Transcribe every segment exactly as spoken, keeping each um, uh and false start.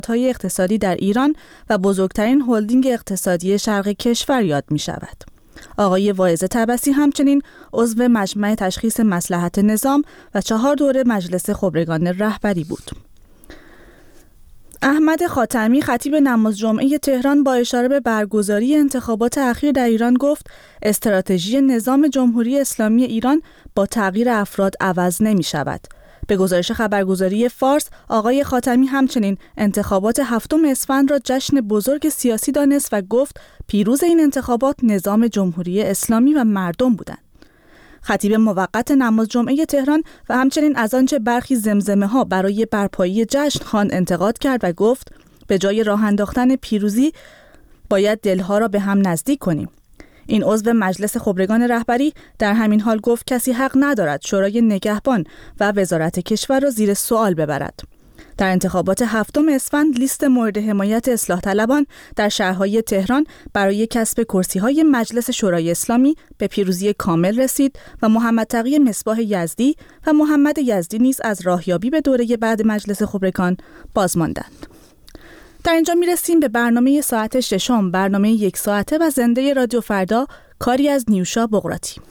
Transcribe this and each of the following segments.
های اقتصادی در ایران و بزرگترین هلدینگ اقتصادی شرق کشور یاد می شود. آقای واعظ طبسی همچنین عضو مجمع تشخیص مصلحت نظام و چهار دوره مجلس خبرگان رهبری بود. احمد خاتمی خطیب نماز جمعه تهران با اشاره به برگزاری انتخابات اخیر در ایران گفت استراتژی نظام جمهوری اسلامی ایران با تغییر افراد عوض نمی شود. به گزارش خبرگزاری فارس، آقای خاتمی همچنین انتخابات هفتم اسفند را جشن بزرگ سیاسی دانست و گفت پیروز این انتخابات نظام جمهوری اسلامی و مردم بودند. خطیب موقت نماز جمعه تهران و همچنین از آنچه برخی زمزمه ها برای برپایی جشن خواند انتقاد کرد و گفت به جای راه انداختن پیروزی باید دلها را به هم نزدیک کنیم. این عضو مجلس خبرگان رهبری در همین حال گفت کسی حق ندارد شورای نگهبان و وزارت کشور را زیر سوال ببرد. در انتخابات هفتم اسفند لیست مورد حمایت اصلاح طلبان در شهرهای تهران برای کسب کرسی‌های مجلس شورای اسلامی به پیروزی کامل رسید و محمد تقی مصباح یزدی و محمد یزدی نیز از راهیابی به دوره بعد مجلس خبرگان باز ماندند. در اینجا میرسیم به برنامه ساعت ششم، برنامه یک ساعته و زنده رادیو فردا، کاری از نیوشا بقراتی.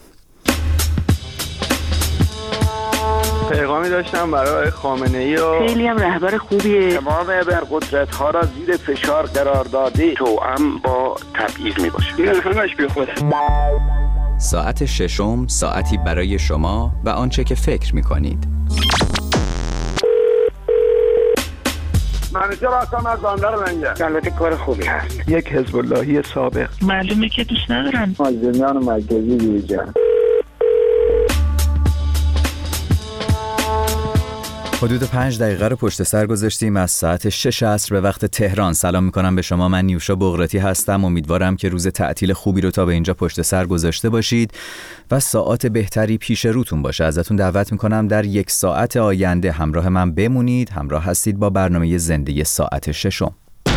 پیغامی داشتم برای خامنه‌ای و خیلی هم رهبر خوبیه. تمام ابرقدرت‌ها را زیر فشار قرار داده توأم با تبعیض میباشه. این همش بیخوده. ساعت ششم، ساعتی برای شما و آنچه که فکر می‌کنید. منیجر هستم از بندر منگه. البته کار خوبی هست. یک حزب اللهی سابق. معلومه که دوست ندارن. مازندران مرکزی دیجا. حدود پنج دقیقه رو پشت سر گذاشتیم از ساعت شش عصر به وقت تهران. سلام میکنم به شما، من نیوشا بقراتی هستم. امیدوارم که روز تعطیل خوبی رو تا به اینجا پشت سر گذاشته باشید و ساعات بهتری پیش روتون باشه. ازتون دعوت میکنم در یک ساعت آینده همراه من بمونید. همراه هستید با برنامه زنده ساعت ششم.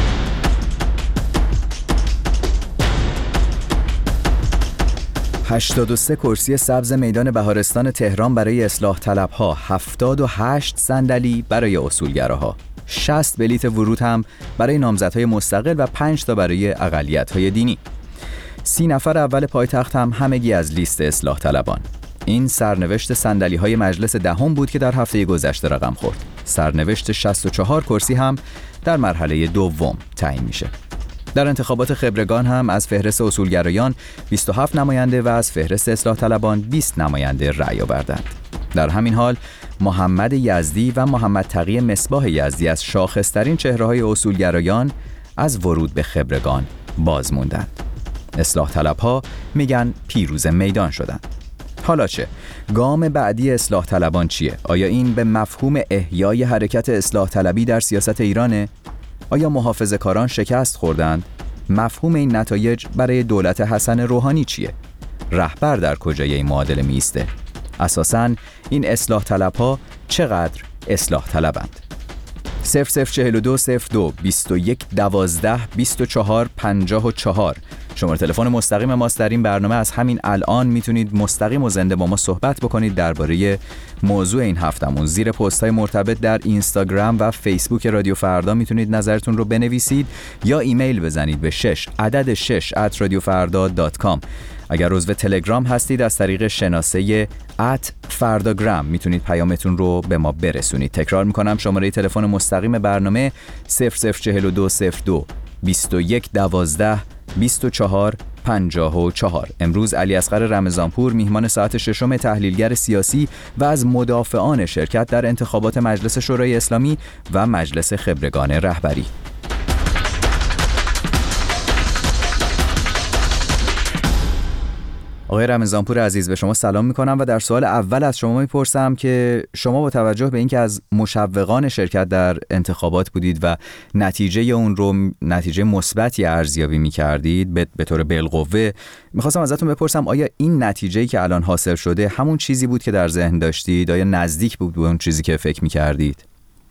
هشتاد و سه کرسی سبز میدان بهارستان تهران برای اصلاح طلبها، هفتاد و هشت صندلی برای اصولگراها، شصت بلیت ورود هم برای نامزدهای مستقل و پنج تا برای اقلیت‌های دینی. سی نفر اول پایتخت هم همگی از لیست اصلاح طلبان. این سرنوشت صندلی‌های مجلس دهم بود که در هفته گذشته رقم خورد. سرنوشت شصت و چهار کرسی هم در مرحله دوم تعیین میشه. در انتخابات خبرگان هم از فهرست اصولگرایان بیست و هفت نماینده و از فهرست اصلاح طلبان بیست نماینده رأی آوردند. در همین حال محمد یزدی و محمد تقی مصباح یزدی از شاخصترین چهره‌های اصولگرایان از ورود به خبرگان باز موندند. اصلاح طلبها میگن پیروز میدان شدند. حالا چه؟ گام بعدی اصلاح طلبان چیه؟ آیا این به مفهوم احیای حرکت اصلاح طلبی در سیاست ایرانه؟ آیا محافظه‌کاران شکست خوردند؟ مفهوم این نتایج برای دولت حسن روحانی چیه؟ رهبر در کجای این معادله میسته؟ اساساً این اصلاح طلب‌ها چقدر اصلاح طلبند؟ صفر صفر چهل و دو صفر دو بیست و یک دوازده بیست و چهار پنجاه و چهار شماره تلفن مستقیم ماست در این برنامه. از همین الان میتونید مستقیم و زنده با ما صحبت بکنید درباره موضوع این هفتمون. زیر پست‌های مرتبط در اینستاگرام و فیسبوک رادیو فردا میتونید نظرتون رو بنویسید یا ایمیل بزنید به شش عدد شش ات رادیو فردا دات کام. اگر عضو تلگرام هستید از طریق شناسه ات فرداگرام میتونید پیامتون رو به ما برسونید. تکرار میکنم شماره تلفن مستقیم برنامه صفر صفر چهل و دو صفر دو بیست و یک دوازده بیست و چهار پنجاه و چهار. امروز علی اصغر رمضانپور میهمان ساعت ششم تحلیلگر سیاسی و از مدافعان شرکت در انتخابات مجلس شورای اسلامی و مجلس خبرگان رهبری. آقای رمضانپور عزیز به شما سلام میکنم و در سوال اول از شما میپرسم که شما با توجه به اینکه از مشوقان شرکت در انتخابات بودید و نتیجه اون رو نتیجه مثبتی ارزیابی میکردید به طور بالقوه، میخواستم ازتون بپرسم آیا این نتیجه‌ای که الان حاصل شده همون چیزی بود که در ذهن داشتید؟ آیا نزدیک بود به اون چیزی که فکر میکردید؟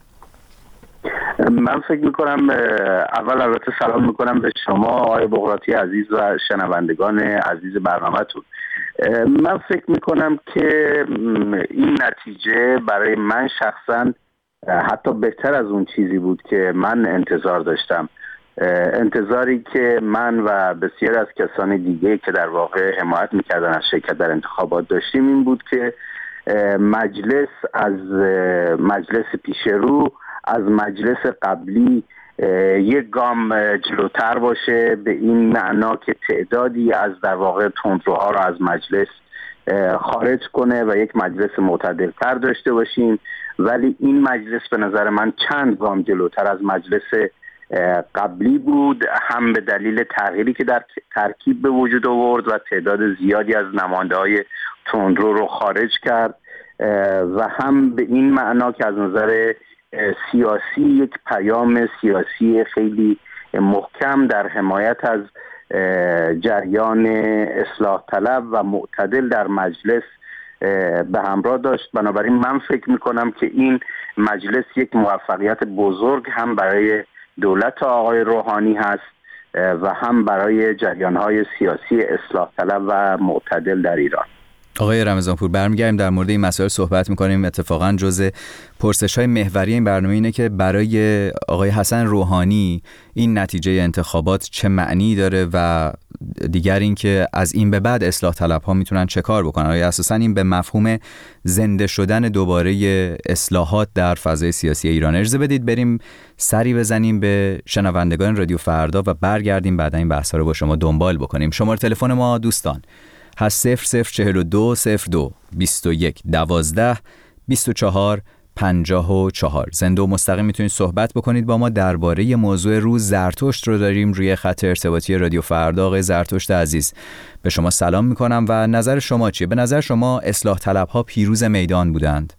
من فکر میکنم اول البته سلام میکنم به شما آقای بقراتی عزیز و شنوندگان عزیز برنامه‌تون. من فکر میکنم که این نتیجه برای من شخصا حتی بهتر از اون چیزی بود که من انتظار داشتم. انتظاری که من و بسیار از کسان دیگه که در واقع حمایت میکردن از شرکت در انتخابات داشتیم این بود که مجلس از مجلس پیش رو از مجلس قبلی یک گام جلوتر باشه، به این معنا که تعدادی از در واقع تندروها رو از مجلس خارج کنه و یک مجلس معتدلتر داشته باشیم. ولی این مجلس به نظر من چند گام جلوتر از مجلس قبلی بود، هم به دلیل تغییری که در ترکیب به وجود آورد و تعداد زیادی از نماینده‌های تندرو رو خارج کرد و هم به این معنا که از نظر سیاسی یک پیام سیاسی خیلی محکم در حمایت از جریان اصلاح طلب و معتدل در مجلس به همراه داشت. بنابراین من فکر میکنم که این مجلس یک موفقیت بزرگ هم برای دولت آقای روحانی هست و هم برای جریان‌های سیاسی اصلاح طلب و معتدل در ایران. آقای رمضانپور برمیگردیم در مورد این مسائل صحبت میکنیم. اتفاقا جزء پرسش‌های محوری این برنامه اینه که برای آقای حسن روحانی این نتیجه انتخابات چه معنی داره و دیگر این که از این به بعد اصلاح طلب‌ها میتونن چه کار بکنن. آیا اساساً این به مفهوم زنده شدن دوباره اصلاحات در فضای سیاسی ایران؟ اجازه بدید بریم سری بزنیم به شنوندگان رادیو فردا و برگردیم بعدا این بحث‌ها رو با شما دنبال بکنیم. شماره تلفن ما دوستان هست صفر صفر چهل و دو صفر دو بیست و یک دوازده بیست و چهار پنجاه و چهار. زنده و مستقیم میتونید صحبت بکنید با ما درباره موضوع روز. زرتشت رو داریم روی خط ارتباطی رادیو فردا. آقای زرتشت عزیز به شما سلام میکنم و نظر شما چیه؟ به نظر شما اصلاح طلب ها پیروز میدان بودند؟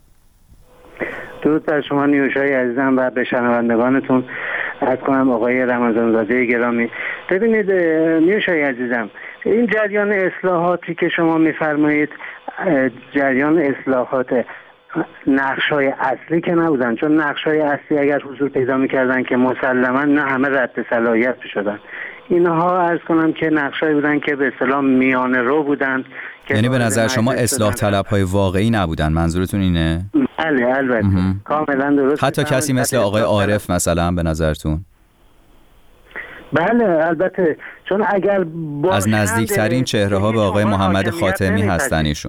درود بر شما نیوشای عزیزم و به شنوندگانتون عرض کنم آقای رمضانزاده گرامی. ببینید نیوشای عزیزم، این جریان اصلاحاتی که شما میفرمایید جریان اصلاحات نقش‌های اصلی که نبودن، چون نقش‌های اصلی اگر حضور پیدا می‌کردن که مسلماً نه همه رد صلاحیت شدن. اینها عرض کنم که نقش‌هایی بودن که به اصطلاح میانه رو بودن. یعنی به نظر شما اصلاح طلب‌های واقعی نبودن، منظورتون اینه؟ بله البته کاملا درست. حتی کسی مثل آقای عارف مثلا به نظرتون؟ بله البته، چون اگر از نزدیکترین چهره ها به آقای محمد خاتمی هستن ایشون.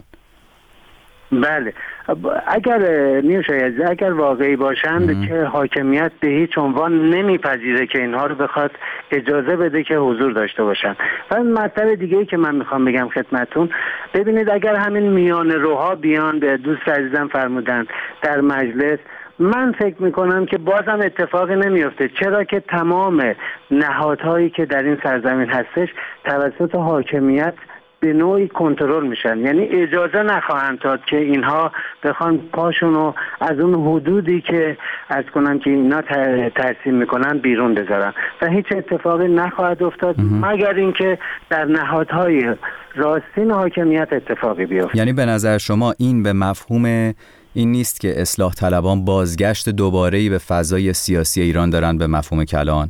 بله اگر نیوشای اگر واقعی باشند ام. که حاکمیت به هیچ عنوان نمیپذیره که اینها رو بخواد اجازه بده که حضور داشته باشن. و مطلب دیگه‌ای که من میخوام بگم خدمتتون، ببینید اگر همین میان روها بیان، به دوست عزیزم فرمودن در مجلس، من فکر میکنم که بازم اتفاقی نمیفته، چرا که تمام نهادهایی که در این سرزمین هستش توسط حاکمیت به نوعی کنترل میشن، یعنی اجازه نخواهند داد که اینها بخوان پاشونو از اون حدودی که از کنن که اینا ترسیم میکنن بیرون بذارن و هیچ اتفاقی نخواهد افتاد مگر اینکه در نهادهای راستین حاکمیت اتفاقی بیفته. یعنی به نظر شما این به مفهوم این نیست که اصلاح طلبان بازگشت دوباره‌ای به فضای سیاسی ایران دارن به مفهوم کلان؟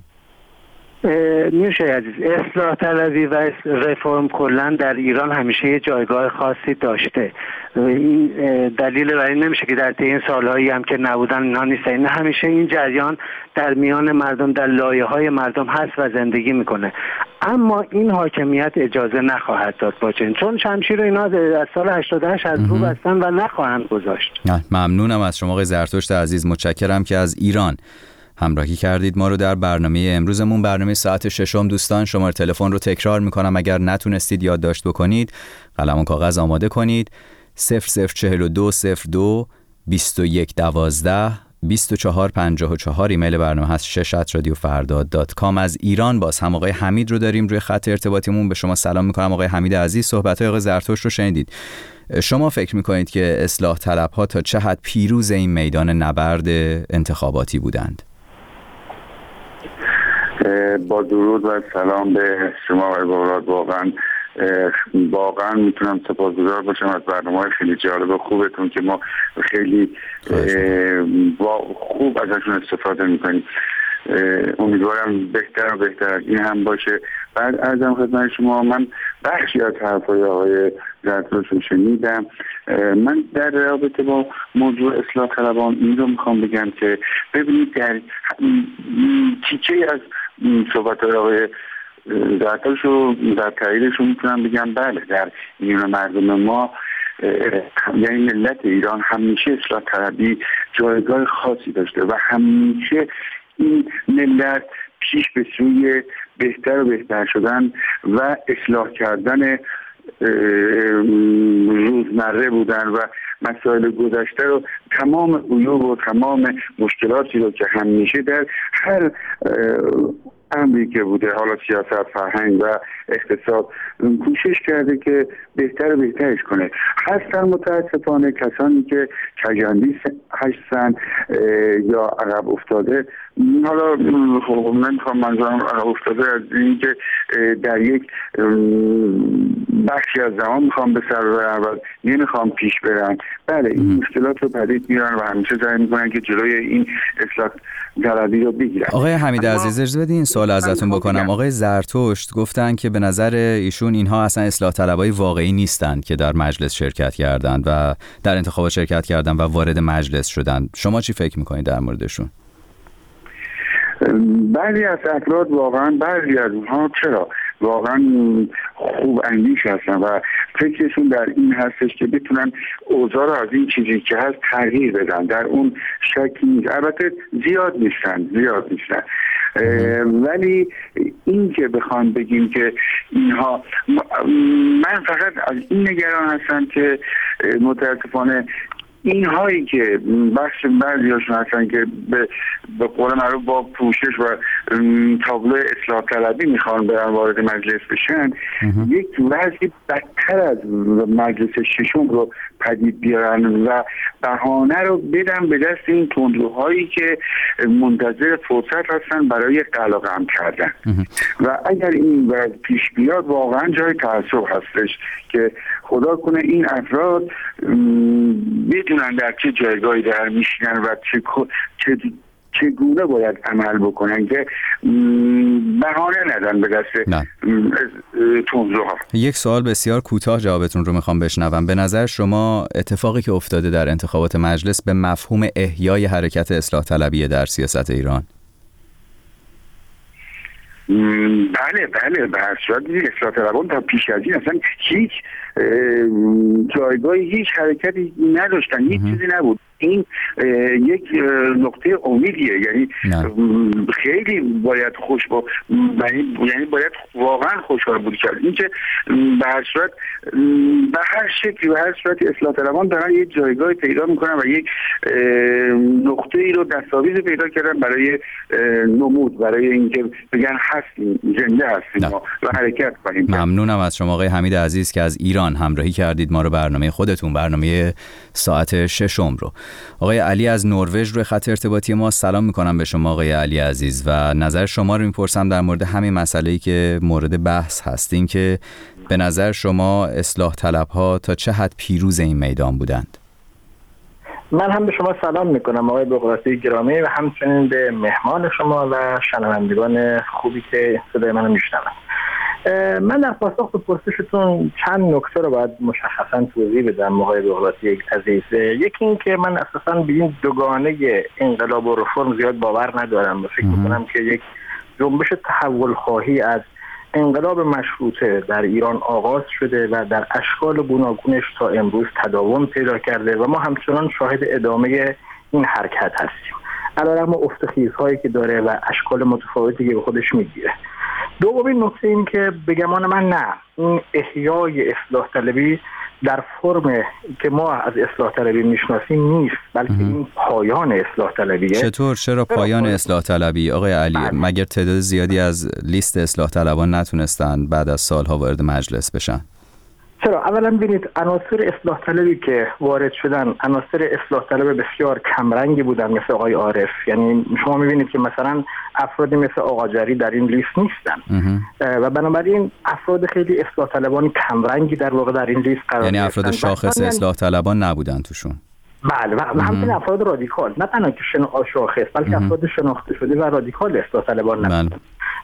نیوشای عزیز، اصلاح طلبی و رفرم کلن در ایران همیشه یه جایگاه خاصی داشته. این دلیل برای نمیشه که در طی این سالهایی هم که نبودن اینها نیستن. این همیشه این جریان در میان مردم، در لایه‌های مردم هست و زندگی میکنه. اما این حاکمیت اجازه نخواهد داد باشه، چون شمشیر اینا از سال هشتاد و هشت از رو بستن و نخواهند گذاشت. ممنونم از شما آقای زرتشت عزیز، متشکرم که از ایران همراهی کردید ما رو در برنامه امروزمون. برنامه ساعت ششم دوستان، شماره تلفن رو تکرار میکنم اگر نتونستید یادداشت بکنید قلم و کاغذ آماده کنید. صفر صفر چهل و دو صفر دو بیست و یک دوازده بیست و چهار پنجاه و چهار. ایمیل برنامه هست شش ات رادیو فردا دات کام. از ایران باز هم آقای حمید رو داریم روی خط ارتباطیمون. به شما سلام میکنم آقای حمید عزیز. صحبت‌های آقای زرتشت رو شنیدید. شما فکر میکنید که اصلاح طلب‌ها تا چه حد پیروز این میدان نبرد انتخاباتی بودند؟ با درود و سلام به شما آقای بغرات، واقعا واقعا میتونم سپاسگزار باشم از برنامه‌های خیلی جالب و خوبتون که ما خیلی خوب ازشون استفاده میکنیم. امیدوارم بهتر و بهتر از این هم باشه. بعد ازم خدمت شما، من بخشی از حرفای آقای زرتوش رو شنیدم. من در رابطه با موضوع اصلاح طلبان این رو میخوام بگم که ببینید در تیکه از صحبت‌های آقای زرتوش رو در تاییدشون میتونم بگم بله، در میان مردم ما یعنی ملت ایران همیشه اصلاح طلبی جایگاه خاصی داشته و همیشه این ملت پیش به سوی بهتر و بهتر شدن و اصلاح کردن روزمره بودن و مسائل گذشته رو، تمام عیوب و تمام مشکلاتی رو که همیشه در هر امری که بوده، حالا سیاست، فرهنگ و اقتصاد، کوشش کرده که بهتر و بهترش کنه. هستن متاسفانه کسانی که کجندی هستن یا عقب افتاده. حالا خب نمیخوام منظورم عقب افتاده از این که در یک بخشی از زمان میخوام به سر ببرن و نمیخوام پیش برن. بله، این مشکلات رو پدید میارن و همیشه سعی میکنن که جلوی این اصلاح طلبی رو بگیرن. آقای حمید عزیز اجازه بدین این سوال ازتون بکنم. آقای زرتشت گفتن که به نظر ایشون اینها اصلا اصلاح طلبای واقعی نیستند که در مجلس شرکت کردند و در انتخابات شرکت کردند و وارد مجلس شدند. شما چی فکر میکنید در موردشون؟ بعضی از افراد واقعا، بعضی از اونها چرا واقعا خوب اندیش هستن و فکرشون در این هستش که بتونن اوضاع رو از این چیزی که هست تغییر بدن. در اون شکی نیست. البته زیاد نیستن زیاد نیستن ولی این که بخوام بگیم که اینها، من فقط از این نگران هستم که متاسفانه اینهایی که بخش بعضیاشون هستن که به به قول معروف با پوشش و تابلو اصلاح طلبی میخوان برن وارد مجلس بشن، یک وضعی بدتر از مجلس ششم رو پدید بیارن و بهانه رو بدن به دست این تندروهایی که منتظر فرصت هستن برای قلقم کردن. و اگر این وضع پیش بیاد واقعا جای تعصب هستش که خدا کنه این افراد بدونن در چه جایگاهی در میشینن و چه چه چگونه باید عمل بکنن که بهانه ندن به دست تندروها. یک سوال بسیار کوتاه جوابتون رو میخوام بشنوم. به نظر شما اتفاقی که افتاده در انتخابات مجلس به مفهوم احیای حرکت اصلاح طلبی در سیاست ایران؟ بله بله به هر صورت اصلاح طلبان تا پیش از این اصلا هیچ جایگاهی، هیچ حرکتی نداشتن، هیچ چیزی نبود. این یک نقطه امیدیه، یعنی نه. خیلی باید خوش با یعنی باید واقعا خوشحال بود کرد. این که به هر صورت به هر شکلی به هر صورت اصلاح طلبان دارن یک جایگاهی پیدا میکنن و یک نقطه ای رو دستاویز پیدا کردن برای نمود، برای اینکه بگن هستیم، زنده هستیم ما و حرکت کنیم. ممنونم از شما آقای حمید عزیز که از ایران همراهی کردید ما رو، برنامه خودتون، برنامه ساعت ششم رو. آقای علی از نروژ روی خط ارتباطی ما. سلام میکنم به شما آقای علی عزیز و نظر شما رو میپرسم در مورد همین مسئله‌ای که مورد بحث هست، این که به نظر شما اصلاح طلب‌ها تا چه حد پیروز این میدان بودند؟ من هم به شما سلام میکنم آقای بغراتی گرامی و همچنین به مهمان شما و شنوندگان خوبی که صدای منو میشنون. من در پاسخ به پرسشتون چند نکته رو باید مشخصا توضیح بدم آقای بغراتی عزیز. یکی این که من اساساً به این دوگانه انقلاب و رفرم زیاد باور ندارم و فکر میکنم که یک جنبش تحول خواهی از انقلاب مشروطه در ایران آغاز شده و در اشکال گوناگونش تا امروز تداوم پیدا کرده و ما همچنان شاهد ادامه این حرکت هستیم علیرغم افت و خیزهایی که داره و اشکال متفاوتی که به خودش میگیره. دومین نکته این که به گمان من نه، این احیای اصلاح طلبی در فرم که ما از اصلاح طلبی میشناسیم نیست، بلکه این پایان اصلاح طلبیه. چطور؟ چرا پایان اصلاح طلبی آقای علی؟ مگر تعداد زیادی از لیست اصلاح طلبان نتونستن بعد از سالها وارد مجلس بشن؟ چرا؟ اولا ببینید عناصر اصلاح طلبی که وارد شدن عناصر اصلاح طلب بسیار کمرنگی بودن مثل آقای عارف. یعنی شما میبینید که مثلا افرادی مثل آقا جری در این لیست نیستن و بنابراین افراد خیلی اصلاح طلبان کمرنگی در واقع در این لیست قرار یعنی افراد شاخص اصلاح طلبان نبودن توشون. بله و همچنین افراد رادیکال، نه تنها که شاخص بلکه افراد شناخته شده و رادیکال اصلاح طلبان نبودن.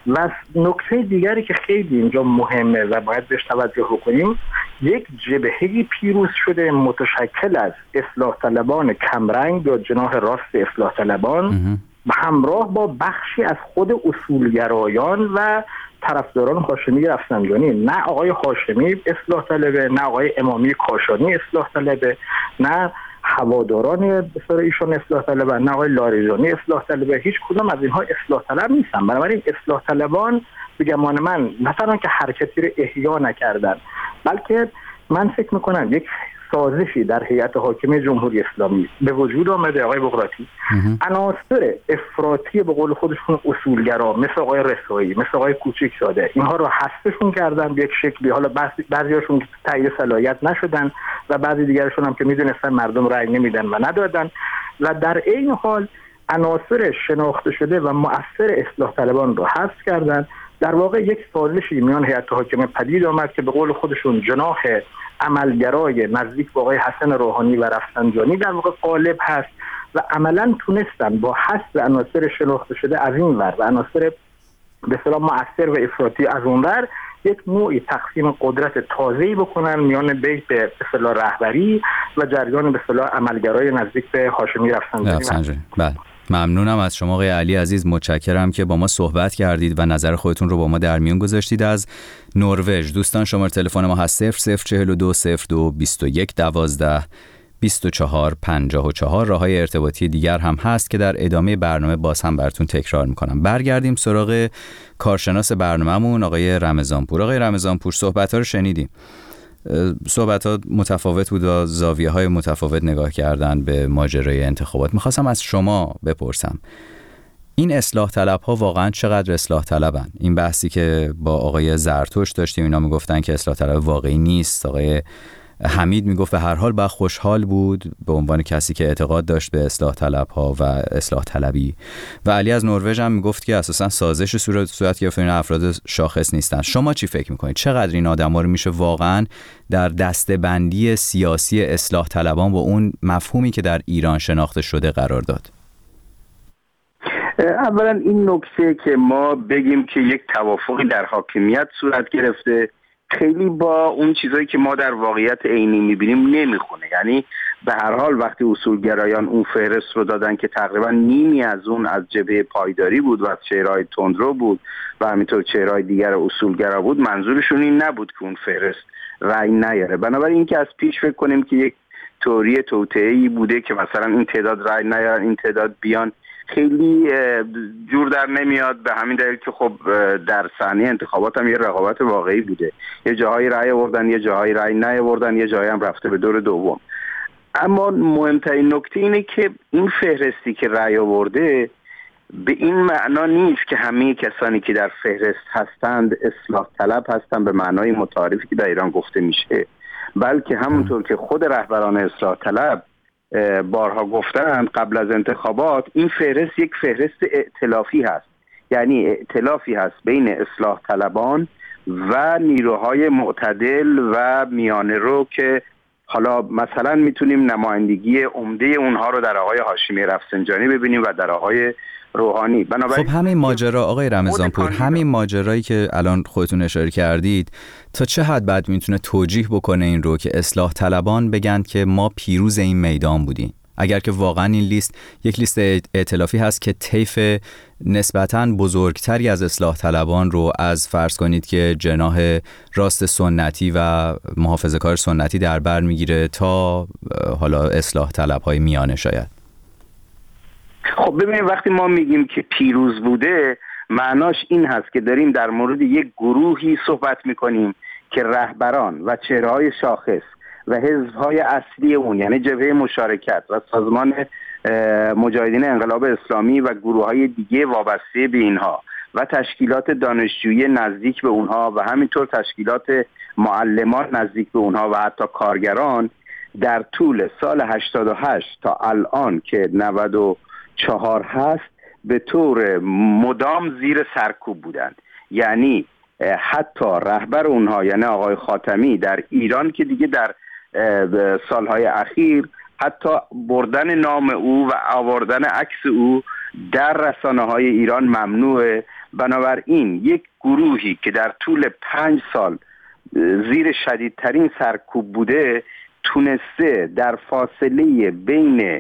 و نکته دیگری که خیلی اینجا مهمه و باید بهش توجه بکنیم، یک جبهه پیروز شده متشکل از اصلاح طلبان کمرنگ یا جناح راست اصلاح طلبان و همراه با بخشی از خود اصولگرایان و طرفداران هاشمی رفسنجانی. نه آقای هاشمی اصلاح طلبه، نه آقای امامی کاشانی اصلاح طلبه، نه هواداران بسیار ایشون اصلاح طلبه، نه آقای لاریجانی اصلاح طلبه. هیچ کدام از اینها اصلاح طلب نیستن. بنابراین اصلاح طلبان به گمان من مثلا که حرکتی رو احیا نکردن، بلکه من فکر میکنم یک سازشی در هیئت حاکمه جمهوری اسلامی به وجود آمده آقای بغراتی، عناصر افراطی به قول خودشون اصولگرا مثل آقای رسایی، مثل آقای کوچکزاده، اینها رو حذفشون کردن به یک شکلی. حالا بعضیاشون تایید صلاحیت نشدن و بعضی دیگرشون هم که میدونستن مردم رأی نمیدن و ندادن، و در این حال عناصر شناخته شده و مؤثر اصلاح طلبان رو حذف کردن. در واقع یک سازشی میان هیئت حاکمه پدید آمد که به قول خودشون جناح عملگرای نزدیک به آقای حسن روحانی و رفسنجانی در واقع غالب هست و عملاً تونستن با حذف عناصر شناخته شده از این ور و عناصر به اصطلاح مؤثر و افراطی از اون ور یک نوعی تقسیم قدرت تازه‌ای بکنن میان بیت به اصطلاح رهبری و جریان به اصطلاح عملگرای نزدیک به هاشمی رفسنجانی. بله، ممنونم از شما آقای علی عزیز، متشکرم که با ما صحبت کردید و نظر خودتون رو با ما در میون گذاشتید. از نروژ دوستان شماره تلفن ما هست صفر صفر چهل و دو صفر دو بیست و یک دوازده بیست و چهار پنجاه و چهار. راههای ارتباطی دیگر هم هست که در ادامه برنامه باز هم براتون تکرار میکنم. برگردیم سراغ کارشناس برنامه‌مون آقای رمضانپور. آقای رمضانپور، صحبت‌ها رو شنیدیم. صحبت‌ها متفاوت بود و زاویه‌های متفاوت نگاه کردن به ماجرای انتخابات. می‌خواستم از شما بپرسم این اصلاح طلب‌ها واقعاً چقدر اصلاح طلبن؟ این بحثی که با آقای زرتشت داشتیم، اینا میگفتن که اصلاح طلب واقعی نیست. آقای حمید میگفت به هر حال باید خوشحال بود به عنوان کسی که اعتقاد داشت به اصلاح طلب‌ها و اصلاح طلبی، و علی از نروژ هم میگفت که اساساً سازش صورت صورت گرفته، این افراد شاخص نیستن. شما چی فکر میکنید؟ چقدر این آدم‌ها رو میشه واقعاً در دسته‌بندی سیاسی اصلاح طلبان با اون مفهومی که در ایران شناخته شده قرار داد؟ اولا این نکته که ما بگیم که یک توافقی در حاکمیت صورت گرفته خیلی با اون چیزایی که ما در واقعیت عینی میبینیم نمیخونه. یعنی به هر حال وقتی اصولگرایان اون فهرست رو دادن که تقریبا نیمی از اون از جبهه پایداری بود و از چهره‌های تندرو بود و همینطور چهره‌های دیگر اصولگرا بود، منظورشون این نبود که اون فهرست رأی نیاره. بنابراین این که از پیش فکر کنیم که یک تئوری توطئه‌ای بوده که مثلا این تعداد رأی نیارن این تعداد بیان، خیلی جور در نمیاد. به همین دلیل که خب در صحنه انتخابات هم یه رقابت واقعی بوده، یه جاهایی رأی آوردن، یه جاهایی رأی نیاوردن، یه جایی هم رفته به دور دوم. اما مهمترین نکته اینه که این فهرستی که رأی آورده به این معنا نیست که همه کسانی که در فهرست هستند اصلاح طلب هستند به معنای متعارفی که در ایران گفته میشه، بلکه همونطور که خود رهبران اصلاح طلب بارها گفتند قبل از انتخابات، این فهرست یک فهرست ائتلافی هست. یعنی ائتلافی هست بین اصلاح طلبان و نیروهای معتدل و میانه رو که حالا مثلا میتونیم نمایندگی عمده اونها رو در آقای هاشمی رفسنجانی ببینیم و در آقای روحانی. خب همین ماجرا آقای رمضانپور، همین ماجرایی که الان خودتون اشاره کردید تا چه حد بعد میتونه توجیه بکنه این رو که اصلاح طلبان بگن که ما پیروز این میدان بودیم، اگر که واقعا این لیست یک لیست ائتلافی هست که طیف نسبتاً بزرگتری از اصلاح طلبان رو از فرض کنید که جناح راست سنتی و محافظه‌کار سنتی در بر میگیره تا حالا اصلاح طلب‌های میانه شاید. خب ببینید وقتی ما میگیم که پیروز بوده، معناش این هست که داریم در مورد یک گروهی صحبت میکنیم که رهبران و چهره‌های شاخص و حزب‌های اصلی اون، یعنی جبهه مشارکت و سازمان مجاهدین انقلاب اسلامی و گروه‌های دیگه وابسته به اینها و تشکیلات دانشجویی نزدیک به اونها و همینطور تشکیلات معلمان نزدیک به اونها و حتی کارگران در طول سال هشتاد و هشت تا الان که نود و چهار هست به طور مدام زیر سرکوب بودند. یعنی حتی رهبر اونها یعنی آقای خاتمی در ایران که دیگه در سالهای اخیر حتی بردن نام او و آوردن عکس او در رسانه‌های ایران ممنوعه. بنابراین یک گروهی که در طول پنج سال زیر شدیدترین سرکوب بوده تونسته در فاصله بین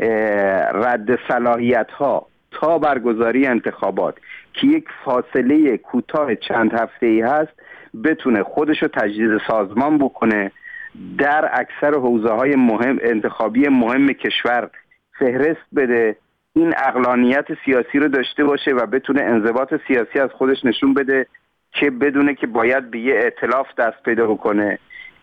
رد صلاحیت‌ها تا برگزاری انتخابات که یک فاصله کوتاه چند هفته‌ای هست بتونه خودشو تجدید سازمان بکنه، در اکثر حوزه‌های مهم انتخابی مهم کشور فهرست بده، این عقلانیت سیاسی رو داشته باشه و بتونه انضباط سیاسی از خودش نشون بده که بدونه که باید به یه ائتلاف دست پیدا بکنه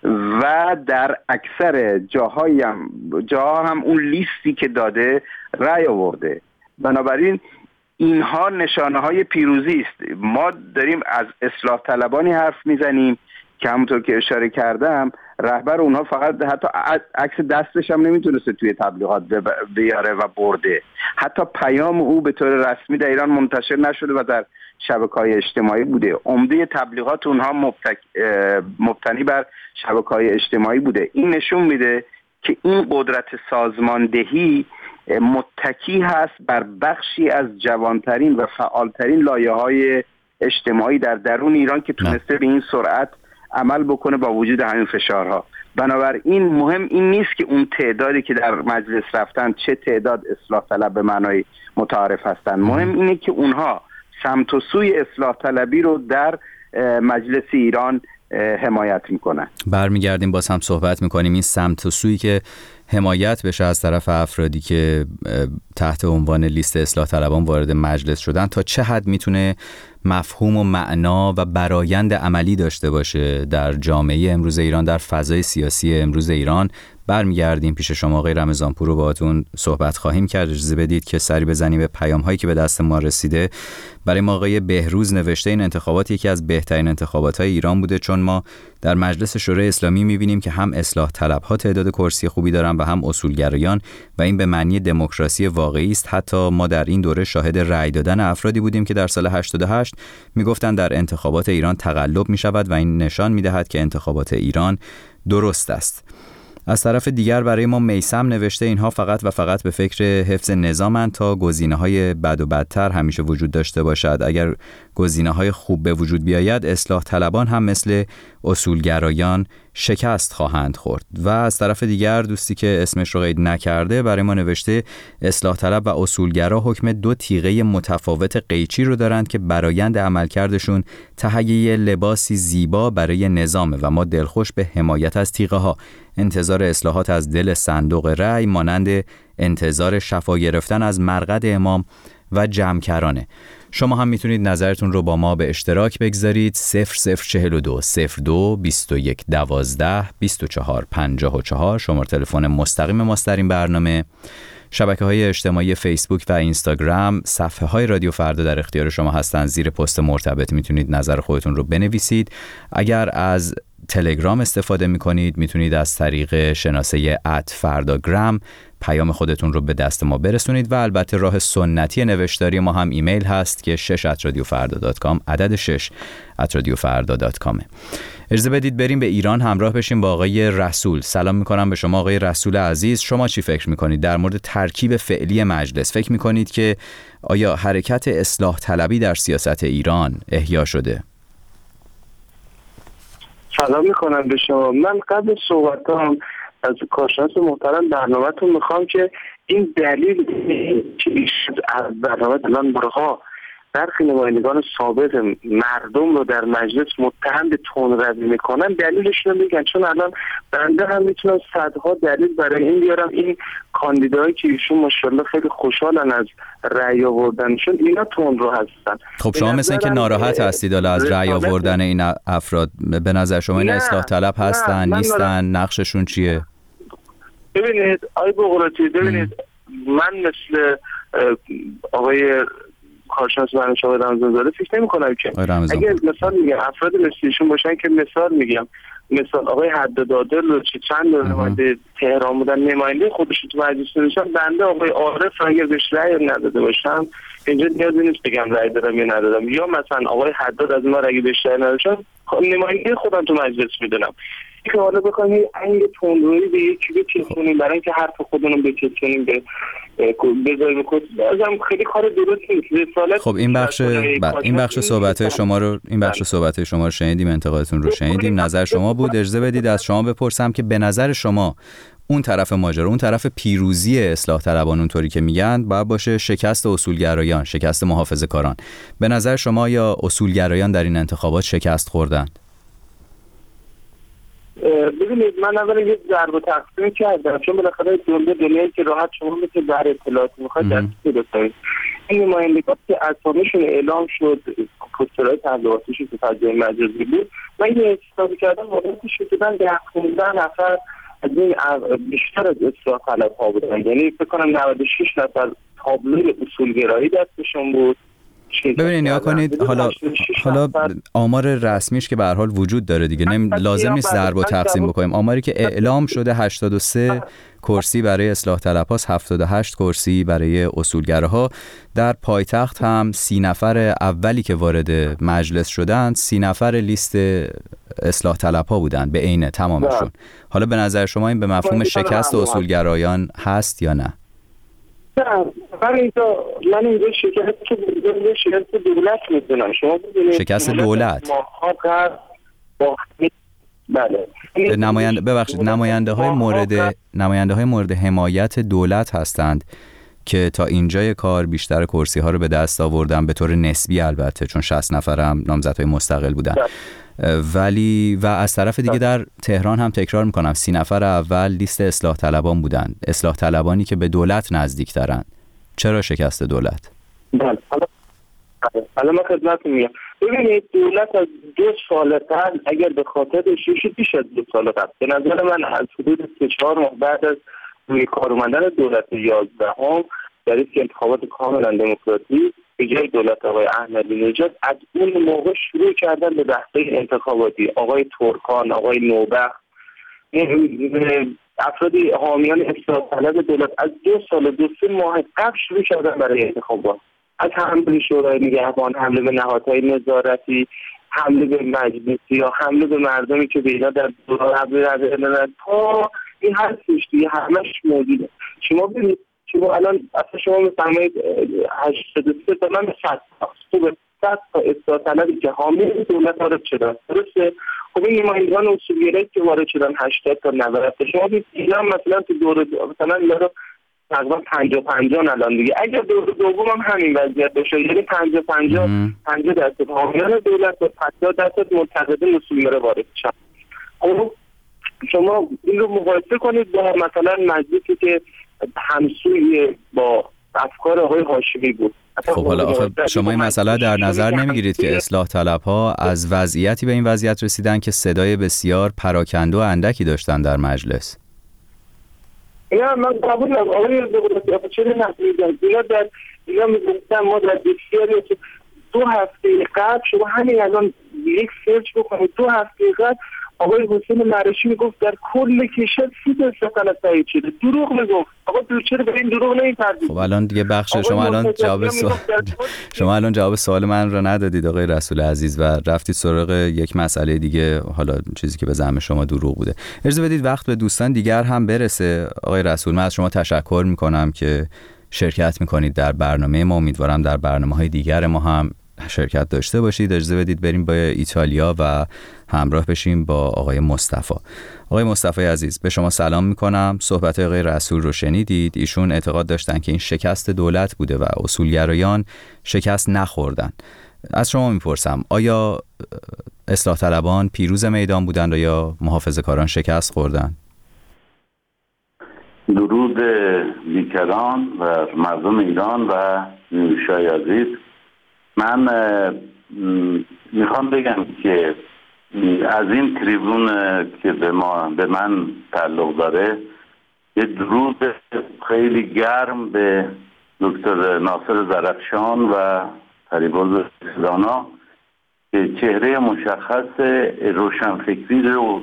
و در اکثر جاهایی هم جاها هم اون لیستی که داده رأی آورده. بنابراین اینها نشانه های پیروزی است. ما داریم از اصلاح طلبانی حرف میزنیم که همونطور که اشاره کردم رهبر اونها فقط حتی عکس دستش هم نمیتونسته توی تبلیغات بیاره و برده. حتی پیام او به طور رسمی در ایران منتشر نشده و در شبکه‌های اجتماعی بوده. عمده تبلیغات اونها مبتک... مبتنی بر شبکه‌های اجتماعی بوده. این نشون میده که این قدرت سازماندهی متکی هست بر بخشی از جوانترین و فعالترین لایه‌های اجتماعی در درون ایران که تونسته به این سرعت عمل بکنه با وجود همین فشارها. بنابراین مهم این نیست که اون تعدادی که در مجلس رفتن چه تعداد اصلاح طلب به معنای متعارف هستن، مهم اینه که اونها سمت و سوی اصلاح طلبی رو در مجلس ایران حمایت میکنن. برمیگردیم باز هم صحبت میکنیم این سمت و سویی که حمایت بشه از طرف افرادی که تحت عنوان لیست اصلاح طلبان وارد مجلس شدن تا چه حد میتونه مفهوم و معنا و برآیند عملی داشته باشه در جامعه امروز ایران، در فضای سیاسی امروز ایران. برمیگردیم پیش شما آقای رمضانپور رو باهاتون صحبت خواهیم کرد. اجازه بدید که سری بزنیم به پیام هایی که به دست ما رسیده. برای ما آقای بهروز نوشته این انتخابات یکی از بهترین انتخابات های ایران بوده، چون ما در مجلس شورای اسلامی می‌بینیم که هم اصلاح طلب ها تعداد کرسی خوبی دارن و هم اصولگرایان و این به معنی دموکراسی واقعی است. حتی ما در این دوره شاهد رأی دادن افرادی بودیم که در سال هشتاد و هشت میگفتن در انتخابات ایران تقلب می‌شود و این نشان می‌دهد که انتخابات ایران درست است. از طرف دیگر برای ما میثم نوشته اینها فقط و فقط به فکر حفظ نظامند تا گزینه‌های بد و بدتر همیشه وجود داشته باشد. اگر گزینه‌های خوب به وجود بیاید اصلاح طلبان هم مثل اصولگرایان شکست خواهند خورد. و از طرف دیگر دوستی که اسمش رو قید نکرده برای ما نوشته اصلاح طلب و اصولگرا حکم دو تیغه متفاوت قیچی رو دارند که برآیند عملکردشون تهیه لباسی زیبا برای نظامه و ما دلخوش به حمایت از تیغه ها. انتظار اصلاحات از دل صندوق رأی مانند انتظار شفا گرفتن از مرقد امام و جمع‌کرانه. شما هم میتونید نظرتون رو با ما به اشتراک بگذارید. صفر صفر چهل و دو صفر دو بیست و یک دوازده بیست و چهار پنجاه و چهار شماره تلفن مستقیم ماست در این برنامه. شبکه‌های اجتماعی فیسبوک و اینستاگرام، صفحه های رادیو فردا در اختیار شما هستن. زیر پست مرتبط میتونید نظر خودتون رو بنویسید. اگر از تلگرام استفاده میکنید میتونید از طریق شناسه ات فرداگرام پیام خودتون رو به دست ما برسونید و البته راه سنتی نوشتاری ما هم ایمیل هست که شش ات رادیو فردا دات کام، عدد شش ات رادیو فردا دات کام. اجازه بدید بریم به ایران همراه بشیم با آقای رسول. سلام میکنم به شما آقای رسول عزیز. شما چی فکر میکنید در مورد ترکیب فعلی مجلس؟ فکر میکنید که آیا حرکت اصلاح طلبی در سیاست ایران احیا شده؟ سلام میکنم به شما. من قبل صحبتام از کارشناس محترم برنامه‌تون میخوام که این دلیل که از برنامه الان برها برخی نمایندگان ثابت مردم رو در مجلس متهم به تندروی میکنن دلیلش رو میگن، چون الان بنده هم میتونم صدها دلیل برای این بیارم. این کاندیدایی که ایشون ماشاءالله خیلی خوشحالن از رأی آوردنشون، اینا تندرو هستن. خب شما مثل اینکه ناراحت هستید حالا از رأی آوردن این افراد. به نظر شما این اصلاح طلب هستن نیستن؟ نقششون چیه؟ ببینید آقای بغراتی، ببینید من مثل آقای کارشناس برنامه شما رمضانزاده فکر نمی کنم که اگر مثال میگم افراد مثلیشون باشن که مثال میگم مثال آقای حداد عادل رو چه چند نماینده تهران بودن نماینده خودش تو مجلس نشون، بنده آقای عارف اگر بهش رأی نداده باشم اینجا نیازی نیست بگم رأی دادم یا ندادم، یا مثلا آقای حداد از ما اگه بهش رأی نداشتم نماینده خودم تو مجلس میدونم که حالا بکنیم این تندرویی به یکی بچسبونیم برای اینکه حرف خودمون بچسبونیم به بذاریم کد لازم خیلی کار درست نیست. رسالت خب این بخش این بخش صحبت شما رو این بخش صحبت شما رو شنیدیم، انتقادتون رو شنیدیم، نظر شما بود. اجازه بدید از شما بپرسم که به نظر شما اون طرف ماجرا، اون طرف پیروزی اصلاح طلبان اونطوری که میگن باید باشه شکست اصولگرایان، شکست محافظه‌کاران. به نظر شما یا اصولگرایان در این انتخابات شکست خوردند؟ ببینید من اولا یه ضرب و تقسیم کردم، چون بالاخره دنیا دنیایی که راحت شما مثل در اطلاعات میخواد دست برسید. این نمایندگان که اسامیشون اعلام شد، پوسترهای تبلیغاتیشون که فضای مجازی بود، من یه حسابی کردم واقعیتش شدن ده پانزده نفر از این بیشتر از اصلاح طلب‌ها بودن، یعنی فکر کنم نود و شش نفر تابلوی اصولگرایی دستشون بود. ببینید نیا کنید، حالا حالا آمار رسمیش که به هر حال وجود داره دیگه، نمی لازم نیست ضرب و تقسیم بکنیم. آماری که اعلام شده هشتاد و سه کرسی برای اصلاح طلب‌هاست، هفتاد و هشت کرسی برای اصولگراها. در پایتخت هم سی نفر اولی که وارد مجلس شدند سی نفر لیست اصلاح طلب‌ها بودند به عینه تمامشون. حالا به نظر شما این به مفهوم شکست اصولگرایان هست یا نه؟ نه، من اینجا من اینجا شکست که بودم شکست دولت میدونم. شما بودونید شکست دولت بله نماینده ببخشید نماینده های مورد نماینده های مورد حمایت دولت هستند که تا اینجای کار بیشتر کرسی ها رو به دست آوردن، به طور نسبی البته، چون شصت نفر هم نامزدهای مستقل بودن. ولی و از طرف دیگه در تهران هم تکرار میکنم سی نفر اول لیست اصلاح طلبان بودن، اصلاح طلبانی که به دولت نزدیک ترن. چرا شکست دولت؟ بله حالا من خدمتتون میگم. ببینید دولت از دو سال قبل اگر به خاطر شیش بیش از دو سال قبل به نظر من از حدود سه چهار ماه بعد از روی کار اومدن دولت یازدهم در این انتخابات کاملا دموکراتیک به جای دولت آقای احمدی نژاد، از اون موقع شروع کردن به بحث‌های انتخاباتی. آقای ترکان، آقای نوبخت، افرادی حامیان اصلاح طلب دولت از دو سال دو سه ماه قبل شروع کردن برای انتخابات، از حمله شورای نگهبان، حمله به نهادهای نظارتی، حمله به مجلسی یا حمله به مردمی که به اینا در دوران حمله ندارن، تا این هر سشتی همش موجوده. شما ببینید شما الان اصلا شما میفهمید هشتاد و سه تا من صد تا صد تا اصلاح طلبی که حامی دولت وارد شدن، درسته؟ خب این نمایندگان اصولگرایی که وارد شدن هشتاد تا نود تا. شما ببینید اینا مثلا تو دور مثلا اینا تقریبا پنجاه پنجاه الان دیگه، اگر دور دوم هم همین وضعیت بشه، یعنی پنجاه پنجاه پنجاه درصد حامیان دولت و پنجاه درصد منتقدین اصولگرا وارد شدن. خب شما این رو مقایسه کنید با مثلا مجلسی که همسوی با افکار آقای هاشمی بود. خب حالا آخه شما این مسئله در نظر نمیگیرید که اصلاح طلب‌ها از وضعیتی به این وضعیت رسیدن که صدای بسیار پراکنده و اندکی داشتن در مجلس؟ نه من قبول ندارم. آقای دولت چرا نمیگن؟ اینا در اینا میگفتن ما در بسیاری دو هفته قبل، شما همین الان یک سرچ بکنید، دو هفته قبل آقای حسین مرشی میگفت در کل کشور سی تا اصلاح طلب تایید شده. دروغ میگفت. آقا دور چرا به این دروغ نمی‌پردازید؟ خب الان دیگه بخش شما الان جواب سوال شما الان جواب سوال من رو ندادید آقای رسول عزیز و رفتید سراغ یک مسئله دیگه، حالا چیزی که به زعم شما دروغ بوده. اجازه بدید وقت به دوستان دیگر هم برسه. آقای رسول، من از شما تشکر میکنم که شرکت میکنید در برنامه ما. امیدوارم در برنامه‌های دیگر ما هم شرکت داشته باشید. اجازه بدید بریم با ایتالیا و همراه بشیم با آقای مصطفی. آقای مصطفی عزیز، به شما سلام میکنم. صحبت آقای رسول رو شنیدید. ایشون اعتقاد داشتن که این شکست دولت بوده و اصولگرایان شکست نخوردن. از شما میپرسم آیا اصلاح طلبان پیروز میدان بودند یا محافظه‌کاران شکست خوردن؟ درود بیکران و مردم ایران و نیوشای عزیز، من میخوام بگم که از این تریبون که به ما به من تعلق داره یه درود خیلی گرم به دکتر ناصر زرفشان و فریبرز سیدانا که چهره مشخص روشنفکری رو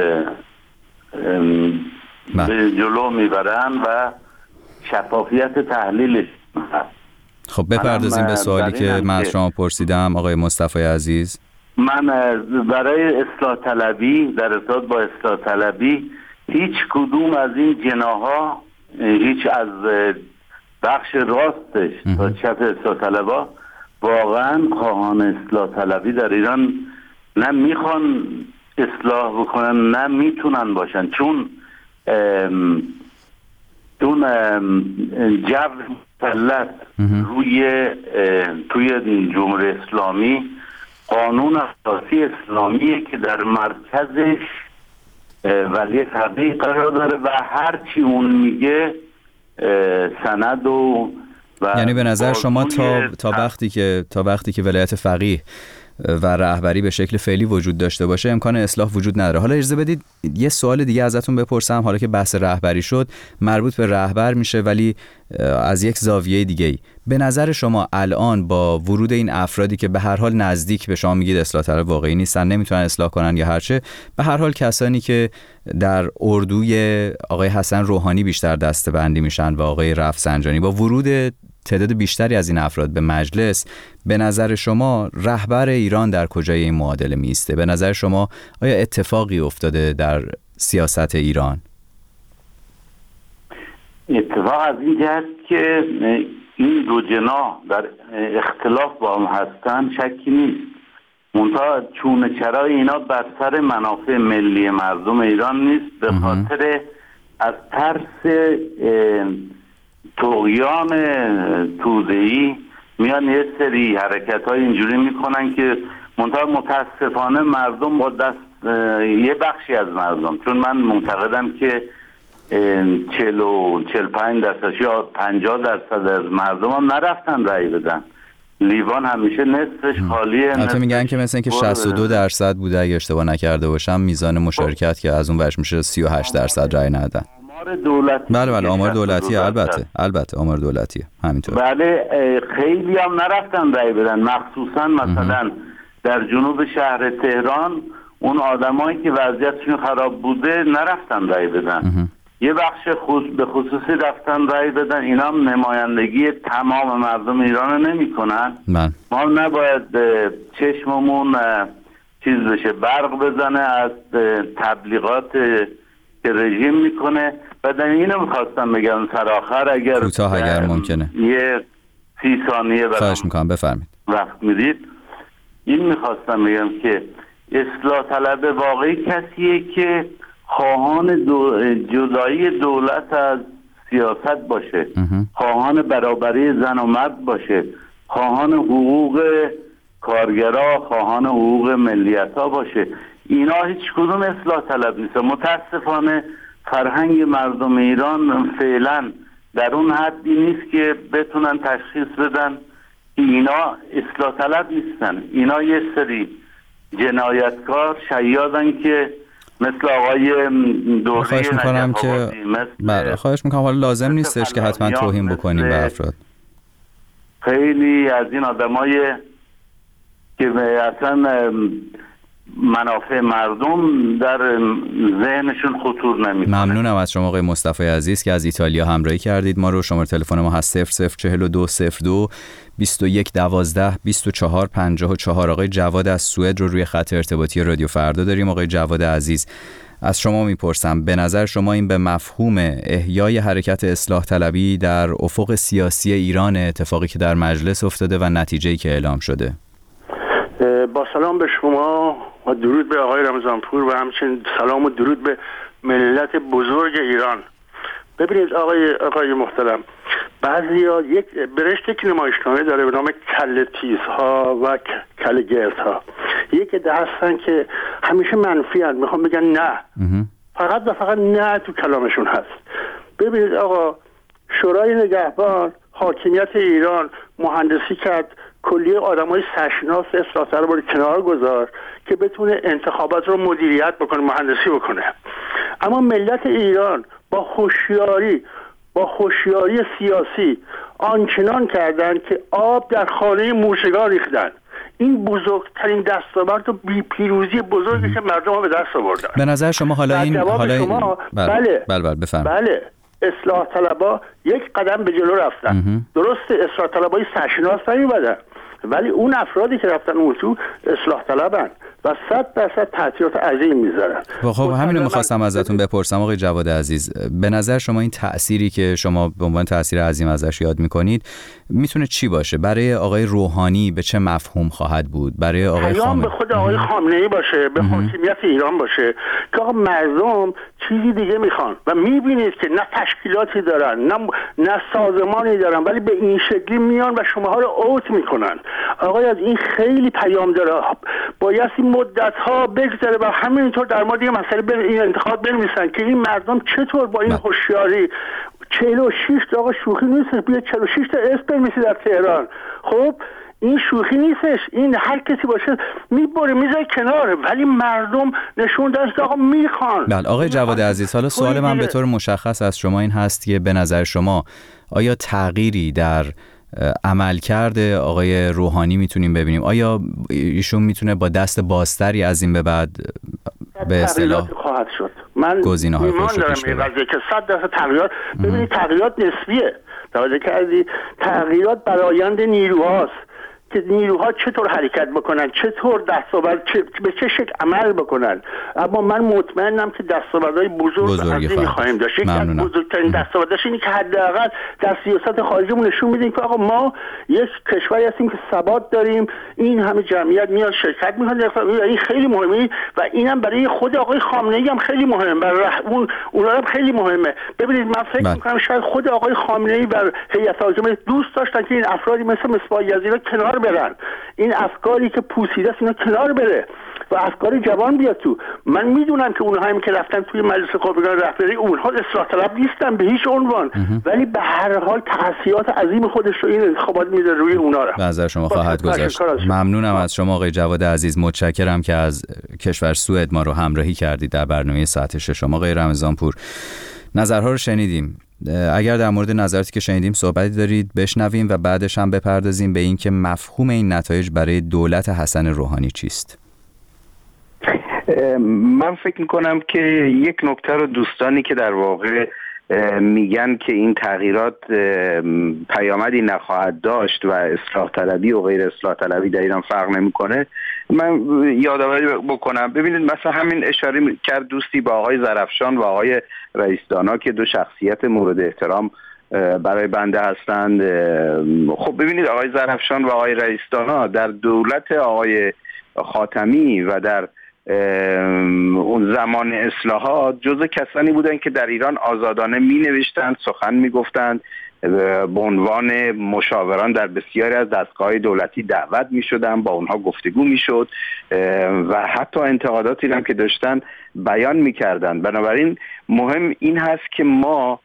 به جلو میبرن و شفافیت تحلیلش هست. خب بپردازیم به سوالی که من از شما پرسیدم آقای مصطفی عزیز. من برای اصلاح طلبی در ارتباط با اصلاح طلبی هیچ کدوم از این جناح‌ها، هیچ از بخش راستش تا چپ اصلاح طلبا واقعا خواهان اصلاح طلبی در ایران نه میخوان اصلاح بکنن نه میتونن باشن، چون اون جو مسلط روی توی جمهوری اسلامی قانون اساسی اسلامیه که در مرکزش ولی فقیه قرار داره و هر چی اون میگه سند و, و یعنی به نظر شما تا تا وقتی که تا وقتی که ولایت فقیه و رهبری به شکل فعلی وجود داشته باشه امکان اصلاح وجود نداره. حالا اجازه بدید یه سوال دیگه ازتون بپرسم، حالا که بحث رهبری شد مربوط به رهبر میشه ولی از یک زاویه دیگه ای. به نظر شما الان با ورود این افرادی که به هر حال نزدیک به شما میگید اصلاح طلب واقعی نیستن، نمیتونن اصلاح کنن یا هرچه، به هر حال کسانی که در اردوی آقای حسن روحانی بیشتر دسته‌بندی میشن و آقای رفسنجانی، با ورود تعداد بیشتری از این افراد به مجلس، به نظر شما رهبر ایران در کجای این معادله میسته؟ به نظر شما آیا اتفاقی افتاده در سیاست ایران؟ اتفاق از این جهت که این دو جناح در اختلاف با هم هستن شکی نیست، منتها چونه چرای اینا بر سر منافع ملی مردم ایران نیست، به خاطر از ترس طغیان توده‌ای میان یه سری حرکت های اینجوری میکنن که منتها متاسفانه مردم با دست یه بخشی از مردم، چون من معتقدم که چهل و چهل پنج درصد یا پنجاه درصد از مردم هم نرفتن رأی بدن. لیوان همیشه نصفش خالیه. البته میگن که مثلا که شصت و دو درصد بوده اگه اشتباه نکرده باشم میزان مشارکت که از اون ورش میشه سی و هشت درصد رأی ندادن. آمار دولتی. بله بله آمار دولتی، البته البته آمار دولتیه همینطور. بله خیلی هم نرفتن رأی بدن، مخصوصا مثلا در جنوب شهر تهران اون آدمایی که وضعیتشون خراب بوده نرفتن رأی بدن. یه بخش خصوص به خصوصی رفتن رأی بدن. اینا هم نمایندگی تمام مردم ایران رو نمی کنن. ما نباید چشممون چیز بشه برق بزنه از تبلیغات که رژیم میکنه. بعد اینو میخواستم بگم سرآخر اگر کوتاه اگر ممکنه یه سی ثانیه خواهش میکنم بفرمید وقت میدید. این میخواستم بگم که اصلاح طلب واقعی کسیه که خواهان دو جدایی دولت از سیاست باشه، خواهان برابری زن و مرد باشه، خواهان حقوق کارگرها، خواهان حقوق ملیت‌ها باشه. اینا هیچ کدوم اصلاح طلب نیست. متاسفانه فرهنگ مردم ایران فعلا در اون حدی نیست که بتونن تشخیص بدن که اینا اصلاح طلب نیستن. اینا یه سری جنایتکار شیادن که مثل آقای دوری خواهش میکنم که بله خواهش میکنم حالا لازم نیستش که حتما توهین بکنیم به افراد. خیلی از این آدمای که اصلا منافع مردم در ذهنشون خطور نمیکنه. ممنونم از شما آقای مصطفی عزیز که از ایتالیا همراهی کردید ما رو. شماره تلفن ما هست صفر صفر چهل و دو صفر دو بیست و یک دوازده بیست و چهار پنجاه و چهار. آقای جواد از سوئد رو روی خط ارتباطی رادیو فردا داریم. آقای جواد عزیز از شما میپرسم به نظر شما این به مفهوم احیای حرکت اصلاح طلبی در افق سیاسی ایران اتفاقی که در مجلس افتاده و نتیجه‌ای که اعلام شده؟ با سلام به شما و درود به آقای رمضانپور و همچنین سلام و درود به ملت بزرگ ایران. ببینید آقای آقای محترم، بعضیا یک برشته که نمایشنامه داره به نام کله تیزها و کله گردها. یک ده هستن که همیشه منفی هستن، میخوام بگن نه، فقط و فقط نه تو کلامشون هست. ببینید آقا، شورای نگهبان حاکمیت ایران مهندسی کرد، کلیه آدمای سرشناس اصلاح طلب رو کنار گذار که بتونه انتخابات رو مدیریت بکنه، مهندسی بکنه. اما ملت ایران با هوشیاری با هوشیاری سیاسی آنچنان کردن که آب در خانه موشگان ریختن. این بزرگترین دستاورد و بی پیروزی بزرگی که مردم ها به دست آوردن. به نظر شما حالا این حالا شما بله بله بله بله بفرمایید. بله اصلاح طلبها یک قدم به جلو رفتن. درسته اصلاح طلبهای سرشناس نیومدن، ولی اون افرادی که رفتن اون تو اصلاح طلبن و صد درصد تأثیرات عظیم میذارن. خب همین رو میخواستم ازتون بپرسم آقای جواد عزیز، به نظر شما این تأثیری که شما به عنوان تأثیر عظیم ازش یاد میکنید میتونه چی باشه؟ برای آقای روحانی به چه مفهوم خواهد بود؟ برای آقای خامنه‌ای به خود آقای خامنه‌ای باشه، به حاکمیت ایران باشه که آقا مردم چیزی دیگه میخوان و میبینید که نه تشکیلاتی دارن نه نه سازمانی دارن، ولی به این شکلی میان و شماها رو اوت میکنن. آقای از این خیلی پیام داره، باید این مدت ها بگذره و همینطور در مورد این مسئله به این انتخاب بنویسن که این مردم چطور با این هوشیاری چهل و شش تا آقا شوخی نیست، بیا چهل و شش تا اسم بنویسی در تهران. خب این شوخی نیستش، این هر کسی باشه میبره میذاره کنار، ولی مردم نشون دادن که آقا میخوان. بله آقای جواد عزیز، حالا سوال من به طور مشخص از شما این هست که به نظر شما آیا تغییری در عملکرد آقای روحانی میتونیم ببینیم؟ آیا ایشون میتونه با دست بازتری از این به بعد به اصطلاح خواهد شد؟ من گزینه‌های ایمان دارم این قضیه که صد درصد تغییرات، ببینید تغییرات نسبیه، توجه کردی؟ تغییرات برآیند نیروهاست که نیروها چطور حرکت بکنن، چطور دستاورد چه، به چه شکل عمل بکنن. اما من مطمئنم که دستاوردهای بزرگ عظیمی خواهیم داشت. یکی از بزرگترین دستاورداش اینه که حداقل در سیاست خارجیمون نشون میدیم که آقا ما یک کشوری هستیم که ثبات داریم، این همه جمعیت میاد شرکت میکنه، این خیلی مهمه و اینم برای خود آقای خامنه‌ای هم خیلی مهمه، برای اون اونها هم خیلی مهمه. ببینید من فکر میکنم شاید خود آقای خامنه‌ای و هیئت حاکمه دوست داشتن که این افرادی مثل مصباح یزدی کنار برن، این افکاری که پوسیده است اینا کنار بره و افکار جوان بیاد تو. من میدونم که اونها هم که رفتن توی مجلس خبرگان رهبری اونها اصلاح طلب نیستن به هیچ عنوان، ولی به هر حال تأثیرات عظیم خودش رو این انتخابات میذاره روی اونها را. به نظر شما خواهد گذاشت. ممنونم از شما آقای جواد عزیز، متشکرم که از کشور سوئد ما رو همراهی کردید در برنامه ساعت ششم. آقای رمضانپور، نظرها رو شنیدیم. اگر در مورد نظراتی که شنیدیم صحبتی دارید بشنویم و بعدش هم بپردازیم به این که مفهوم این نتایج برای دولت حسن روحانی چیست. من فکر میکنم که یک نکته رو دوستانی که در واقع میگن که این تغییرات پیامدی نخواهد داشت و اصلاح طلبی و غیر اصلاح طلبی در ایران فرق نمیکنه، من یادآوری بکنم. ببینید مثلا همین اشاره کرد دوستی با آقای زرافشان و آقای رئیس دانا که دو شخصیت مورد احترام برای بنده هستند. خب ببینید آقای زرافشان و آقای رئیس دانا در دولت آقای خاتمی و در اون زمان اصلاحات جزء کسانی بودند که در ایران آزادانه می نوشتند، سخن می گفتند، به عنوان مشاوران در بسیاری از دستگاه‌های دولتی دعوت می شدند، با اونها گفتگو می شد و حتی انتقاداتی هم که داشتن بیان می کردند. بنابراین مهم این هست که ما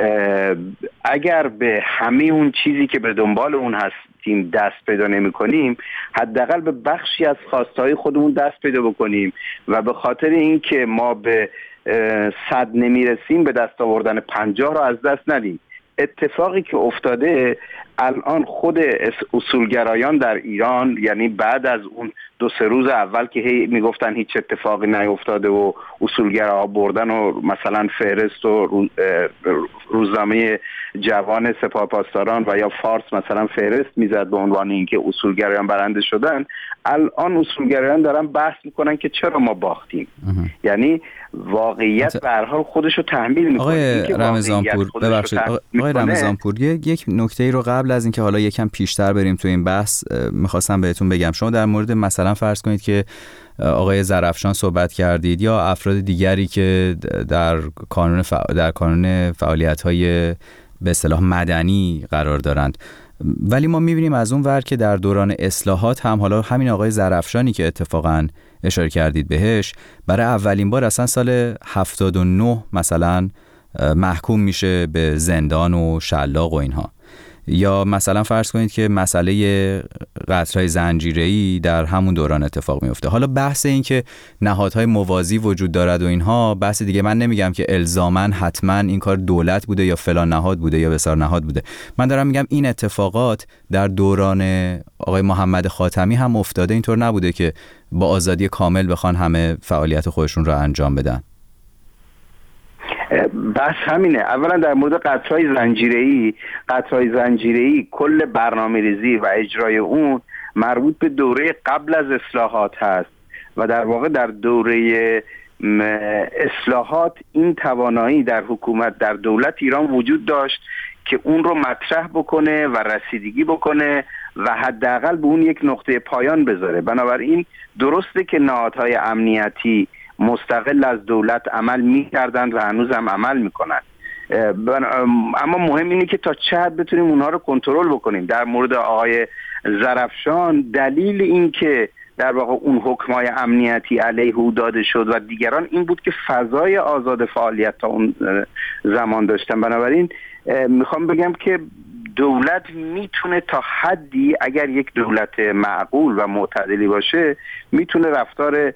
اگر به همه اون چیزی که به دنبال اون هستیم دست پیدا نمی کنیم، حداقل به بخشی از خواستهای خودمون دست پیدا بکنیم و به خاطر این که ما به صد نمی رسیم به دست آوردن پنجاه رو از دست ندیم. اتفاقی که افتاده الان خود اصولگرایان در ایران، یعنی بعد از اون دو سه روز اول که هی میگفتن هیچ اتفاقی نیفتاده و اصولگراها بردن و مثلا فهرست و روزنامه جوان سپاهپاسداران و یا فارس مثلا فهرست میزد به عنوان اینکه اصولگرایان برنده شدن، الان اصولگرایان دارن بحث میکنن که چرا ما باختیم. یعنی واقعیت به هر حال خودشو تحمیل میکنه. آقای رمضانپور ببخشید آقای رمضانپور یک نکته رو قبل از اینکه حالا یکم پیشتر بریم تو این بحث میخواستم بهتون بگم. شما در مورد مثلا فرض کنید که آقای زرافشان صحبت کردید یا افراد دیگری که در کانون فع... در کانون فعالیت‌های به اصطلاح مدنی قرار دارند، ولی ما می‌بینیم از اون ور که در دوران اصلاحات هم حالا همین آقای زرافشانی که اتفاقاً اشاره کردید بهش برای اولین بار اصلا سال هفتاد و نه مثلا محکوم میشه به زندان و شلاق و اینها. یا مثلا فرض کنید که مسئله قطرهای زنجیره‌ای در همون دوران اتفاق میفته. حالا بحث این که نهادهای موازی وجود دارد و اینها بحث دیگه، من نمیگم که الزاماً حتما این کار دولت بوده یا فلان نهاد بوده یا بسار نهاد بوده، من دارم میگم این اتفاقات در دوران آقای محمد خاتمی هم افتاده، اینطور نبوده که با آزادی کامل بخوان همه فعالیت خودشون را انجام بدن. بس همینه. اولا در مورد قطرهای زنجیره‌ای، قطرهای زنجیره‌ای کل برنامه‌ریزی و اجرای اون مربوط به دوره قبل از اصلاحات هست و در واقع در دوره اصلاحات این توانایی در حکومت در دولت ایران وجود داشت که اون رو مطرح بکنه و رسیدگی بکنه و حداقل به اون یک نقطه پایان بذاره. بنابراین درسته که نهادهای امنیتی مستقل از دولت عمل می‌کردند و هنوز هم عمل می‌کنند، اما مهم اینه که تا چه حد بتونیم اونها رو کنترل بکنیم. در مورد آقای زرافشان دلیل این که در واقع اون حکمای امنیتی علیه او داده شد و دیگران این بود که فضای آزاد فعالیت تا اون زمان داشتن. بنابراین میخوام بگم که دولت میتونه تا حدی، اگر یک دولت معقول و معتدلی باشه، میتونه رفتار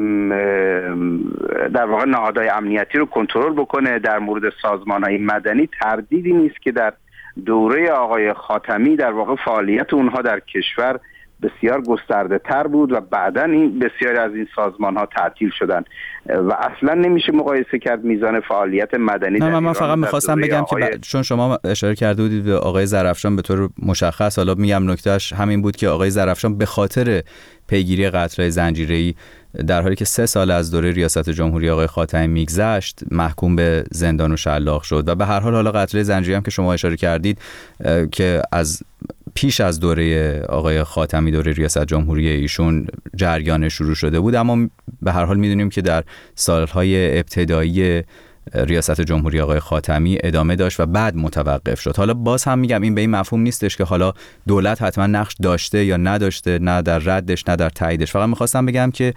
در واقع نهادهای امنیتی رو کنترل بکنه. در مورد سازمان‌های مدنی تردیدی نیست که در دوره آقای خاتمی در واقع فعالیت اونها در کشور بسیار گسترده تر بود و بعداً این بسیاری از این سازمان ها تعطیل شدن و اصلا نمیشه مقایسه کرد میزان فعالیت مدنی. نه، من, من فقط میخواستم بگم آقای... که ب... چون شما اشاره کرده بودید به آقای زرافشان به طور مشخص، حالا میگم نکتهش همین بود که آقای زرافشان به خاطر پیگیری قتل‌های زنجیره‌ای در حالی که سه سال از دوره ریاست جمهوری آقای خاتمی میگذشت محکوم به زندان و شلاق شد و به هر حال حالا قتل زنجیره‌ای هم که شما اشاره کردید که از پیش از دوره آقای خاتمی، دوره ریاست جمهوری ایشون جریان شروع شده بود، اما به هر حال میدونیم که در سالهای ابتدایی ریاست جمهوری آقای خاتمی ادامه داشت و بعد متوقف شد. حالا باز هم میگم این به این مفهوم نیستش که حالا دولت حتما نقش داشته یا نداشته، نه در ردش نه در تاییدش. فقط میخواستم بگم که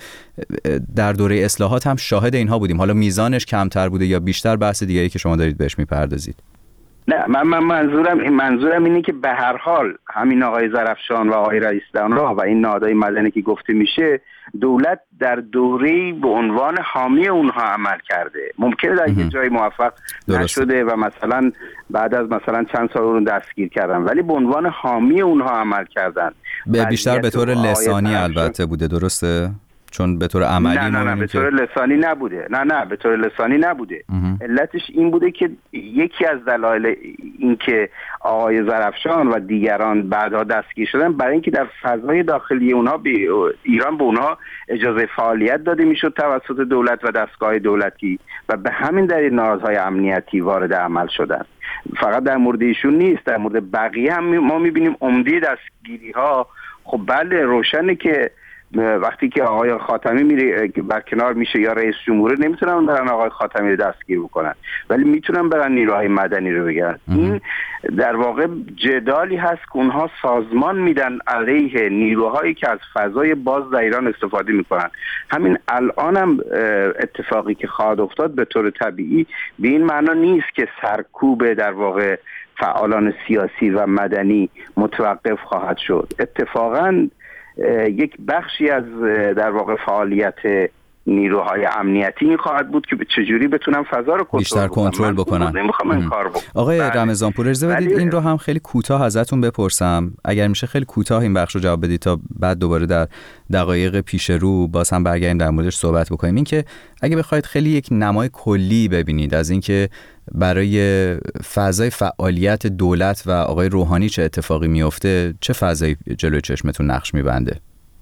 در دوره اصلاحات هم شاهد اینها بودیم. حالا میزانش کمتر بوده یا بیشتر، بحث دیگه‌ای که شما دارید بهش میپردازید. نه، من, من منظورم منظورم اینه که به هر حال همین آقای زرافشان و آقای رئیس دانراه و این نهادهای مدنی که گفته میشه، دولت در دوره‌ای به عنوان حامی اونها عمل کرده. ممکنه در یک جای موفق نشده و مثلا بعد از مثلا چند سال اون دستگیر کردن، ولی به عنوان حامی اونها عمل کردن. به بیشتر به طور لسانی البته بوده، درسته؟ چون به طور عملی نه نه نه به طور لسانی نبوده. نه نه به طور لسانی نبوده. علتش این بوده که یکی از دلایل این که آقای زرافشان و دیگران بعدها دستگیر شدن برای اینکه در فضای داخلی اونها به ایران به اونها اجازه فعالیت داده میشد توسط دولت و دستگاه دولتی و به همین دلیل نهادهای امنیتی وارد عمل شدن. فقط در مورد ایشون نیست، در مورد بقیه هم ما میبینیم عمده دستگیری ها. خب بله، روشنه که وقتی که آقای خاتمی میره برکنار میشه یا رئیس جمهور، نمیتونن برن آقای خاتمی رو دستگیر بکنن، ولی میتونن برن نیروهای مدنی رو بگیرن. این در واقع جدالی هست که اونها سازمان میدن علیه نیروهایی که از فضای باز در ایران استفاده میکنن. همین الان هم اتفاقی که خواهد افتاد به طور طبیعی به این معنا نیست که سرکوب در واقع فعالان سیاسی و مدنی متوقف خواهد شد. اتفاقاً یک بخشی از در واقع فعالیت نیروهای امنیتی این خواهد بود که چجوری بتونن فضا رو بیشتر کنترل بکنن. نمیخوام این کار بکنم. آقای رمضانپور، اجازه بدید این رو هم خیلی کوتاه ازتون بپرسم، اگر میشه خیلی کوتاه این بخش رو جواب بدید تا بعد دوباره در دقایق پیش رو باز هم برگردیم در موردش صحبت بکنیم. این که اگه بخواید خیلی یک نمای کلی ببینید از اینکه برای فضای فعالیت دولت و آقای روحانی چه اتفاقی میفته، چه فضایی جلوی چشمتون نقش میبنده؟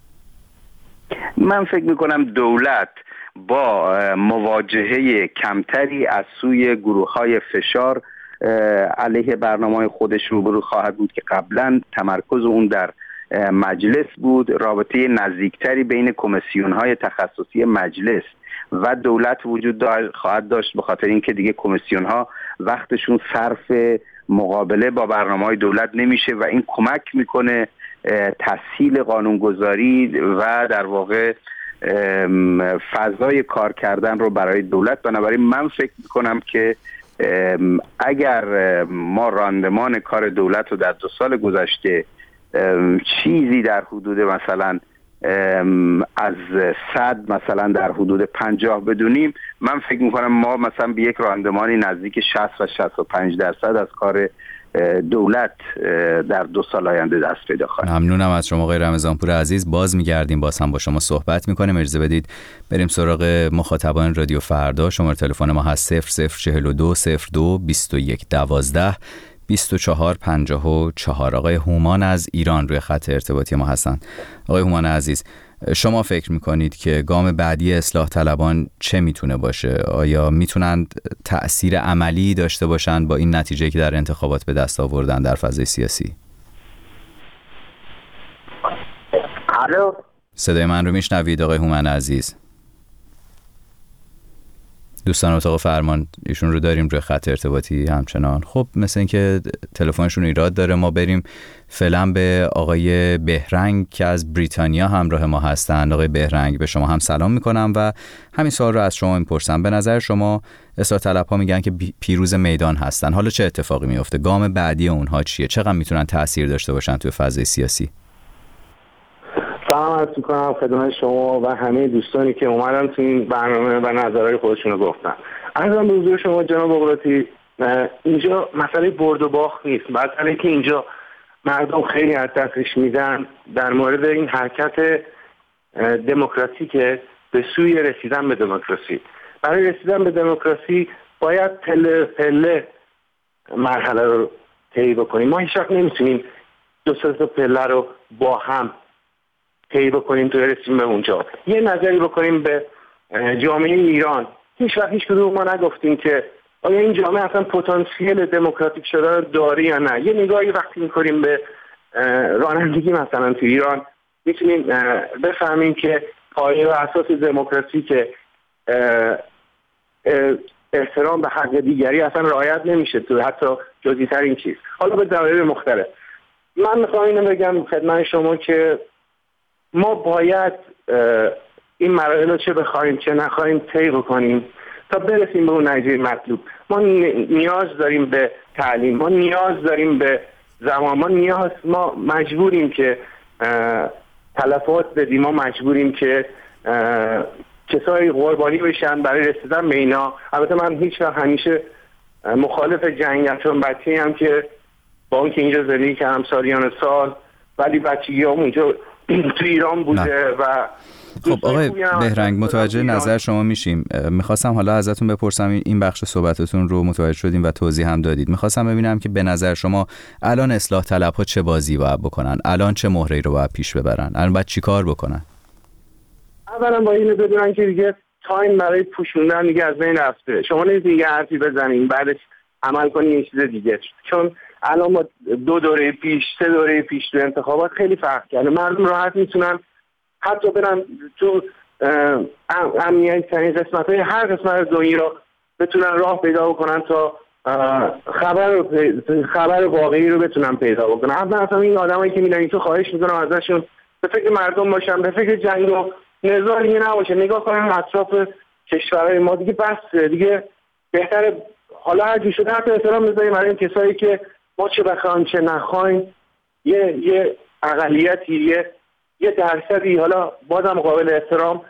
من فکر میکنم دولت با مواجهه کمتری از سوی گروه‌های فشار علیه برنامه‌های خودش روبرو خواهد بود که قبلا تمرکز اون در مجلس بود. رابطه نزدیکتری بین کمیسیون‌های تخصصی مجلس و دولت وجود خواهد داشت، به خاطر اینکه دیگه کمیسیون‌ها وقتشون صرف مقابله با برنامه‌های دولت نمیشه و این کمک میکنه تسهیل قانونگذاری و در واقع فضای کار کردن رو برای دولت. بنابراین من فکر میکنم که اگر ما راندمان کار دولت رو در دو سال گذشته چیزی در حدود مثلا از صد مثلا در حدود پنجاه بدونیم، من فکر میکنم ما مثلا به یک راندمانی نزدیک شصت و شصت و پنج درصد از کار دولت در دو سال آینده دست پیدا خواهیم. ممنونم از شما آقای رمضانپور عزیز. باز میگردیم، باز هم با شما صحبت میکنیم. اجازه بدید بریم سراغ مخاطبان رادیو فردا. شماره تلفن ما هست صفر صفر چهل و دو صفر دو بیست و یک دوازده بیست و چهار پنجاه و چهار. آقای هومان از ایران روی خط ارتباطی ما هستن. آقای هومان عزیز، شما فکر میکنید که گام بعدی اصلاح طلبان چه میتونه باشه؟ آیا میتونند تأثیر عملی داشته باشند با این نتیجه که در انتخابات به دست آوردن در فضای سیاسی؟ الو، صدای من رو میشنوید آقای هومن عزیز؟ دوستان اتاق فرمان ایشون رو داریم روی خط ارتباطی همچنان. خب مثل اینکه تلفنشون ایراد داره. ما بریم فعلا به آقای بهرنگ که از بریتانیا همراه ما هستند. آقای بهرنگ، به شما هم سلام میکنم و همین سوال رو از شما میپرسم. به نظر شما اصلاح طلب‌ها میگن که پیروز میدان هستن، حالا چه اتفاقی میفته؟ گام بعدی اونها چیه؟ چقدر میتونن تأثیر داشته باشن توی فضای سیاسی؟ سلام عرض میکنم خدمت شما و همه دوستانی که اومدن تو این برنامه و نظرهای خودشون رو گفتن. عرضم به حضور شما جناب بغراتی، اینجا مسئله برد و باخت نیست، مسئله که اینجا مردم خیلی از دستش میدن در مورد این حرکت دموکراتیک به سوی رسیدن به دموکراسی. برای رسیدن به دموکراسی باید پله پله مرحله رو طی بکنیم. ما هیچ وقت نمیتونیم دو سه تا پله رو با هم طی بکنیم تو رسیم به اونجا. یه نظری بکنیم به جامعه ایران. هیچ وقت هیچ کدوم ما نگفتیم که آیا این جامعه اصلا پتانسیل دموکراتیک شدن داره یا نه. یه نگاهی وقتی می‌کنیم به رانندگی مثلا تو ایران میتونیم بفهمیم که پایه و اساس دموکراسی که احترام به حق دیگری اصلا رعایت نمیشه تو حتی جزئی‌ترین چیز، حالا به دلایل مختلف. من میخوام اینو بگم خدمت شما که ما باید این مراحل رو چه بخوایم چه نخوایم طی بکنیم تا برسیم به اون نتیجه مطلوب. ما نیاز داریم به تعلیم، ما نیاز داریم به زمان، ما نیاز ما مجبوریم که تلفات بدیم، ما مجبوریم که کسایی قربانی بشن برای رسیدن به اینا. البته من هیچ وقت همیشه مخالف جنگم، چون بچه‌ای هم که با اون که اینجا زندگی کردم سالیان سال، ولی بچگیام اونجا تو ایران بوده نه. و خب آقای بهرنگ، متوجه نظر شما میشیم. میخواستم حالا ازتون بپرسم، این بخش صحبتتون رو متوجه شدیم و توضیح هم دادید. میخواستم ببینم که به نظر شما الان اصلاح طلب‌ها چه بازی باید بکنن؟ الان چه مهره‌ای رو باید پیش ببرن؟ الان باید چی کار بکنن؟ اولا با اینو بدونن که دیگه تایم برای پوشوندن دیگه از بین رفته. شما نمیتونید دیگه حرفی بزنین بعدش عمل کنین یه چیز دیگه، چون الان ما دو دوره پیش سه دوره پیش تو انتخابات خیلی فرق کرده. مردم راحت میتونن حتی برن تو امنیتی ترین قسمت های هر قسمت دنیا رو بتونن راه پیدا بکنن تا خبر خبر واقعی رو بتونن پیدا بکنن. اصلا اصلا این آدمایی که میرن تو خواهش میکنم ازشون به فکر مردم باشن، به فکر جنگ و نزاع دیگه نباشه، نگاه کنن اطراف کشورهای ما دیگه بس دیگه بهتره. حالا هر جور شده حتی احترام بذاریم برای این کسایی که ما چه بخوایم چه نخوایم، یه یه اقلیتی یه یه درصدی حالا بازم قابل احترام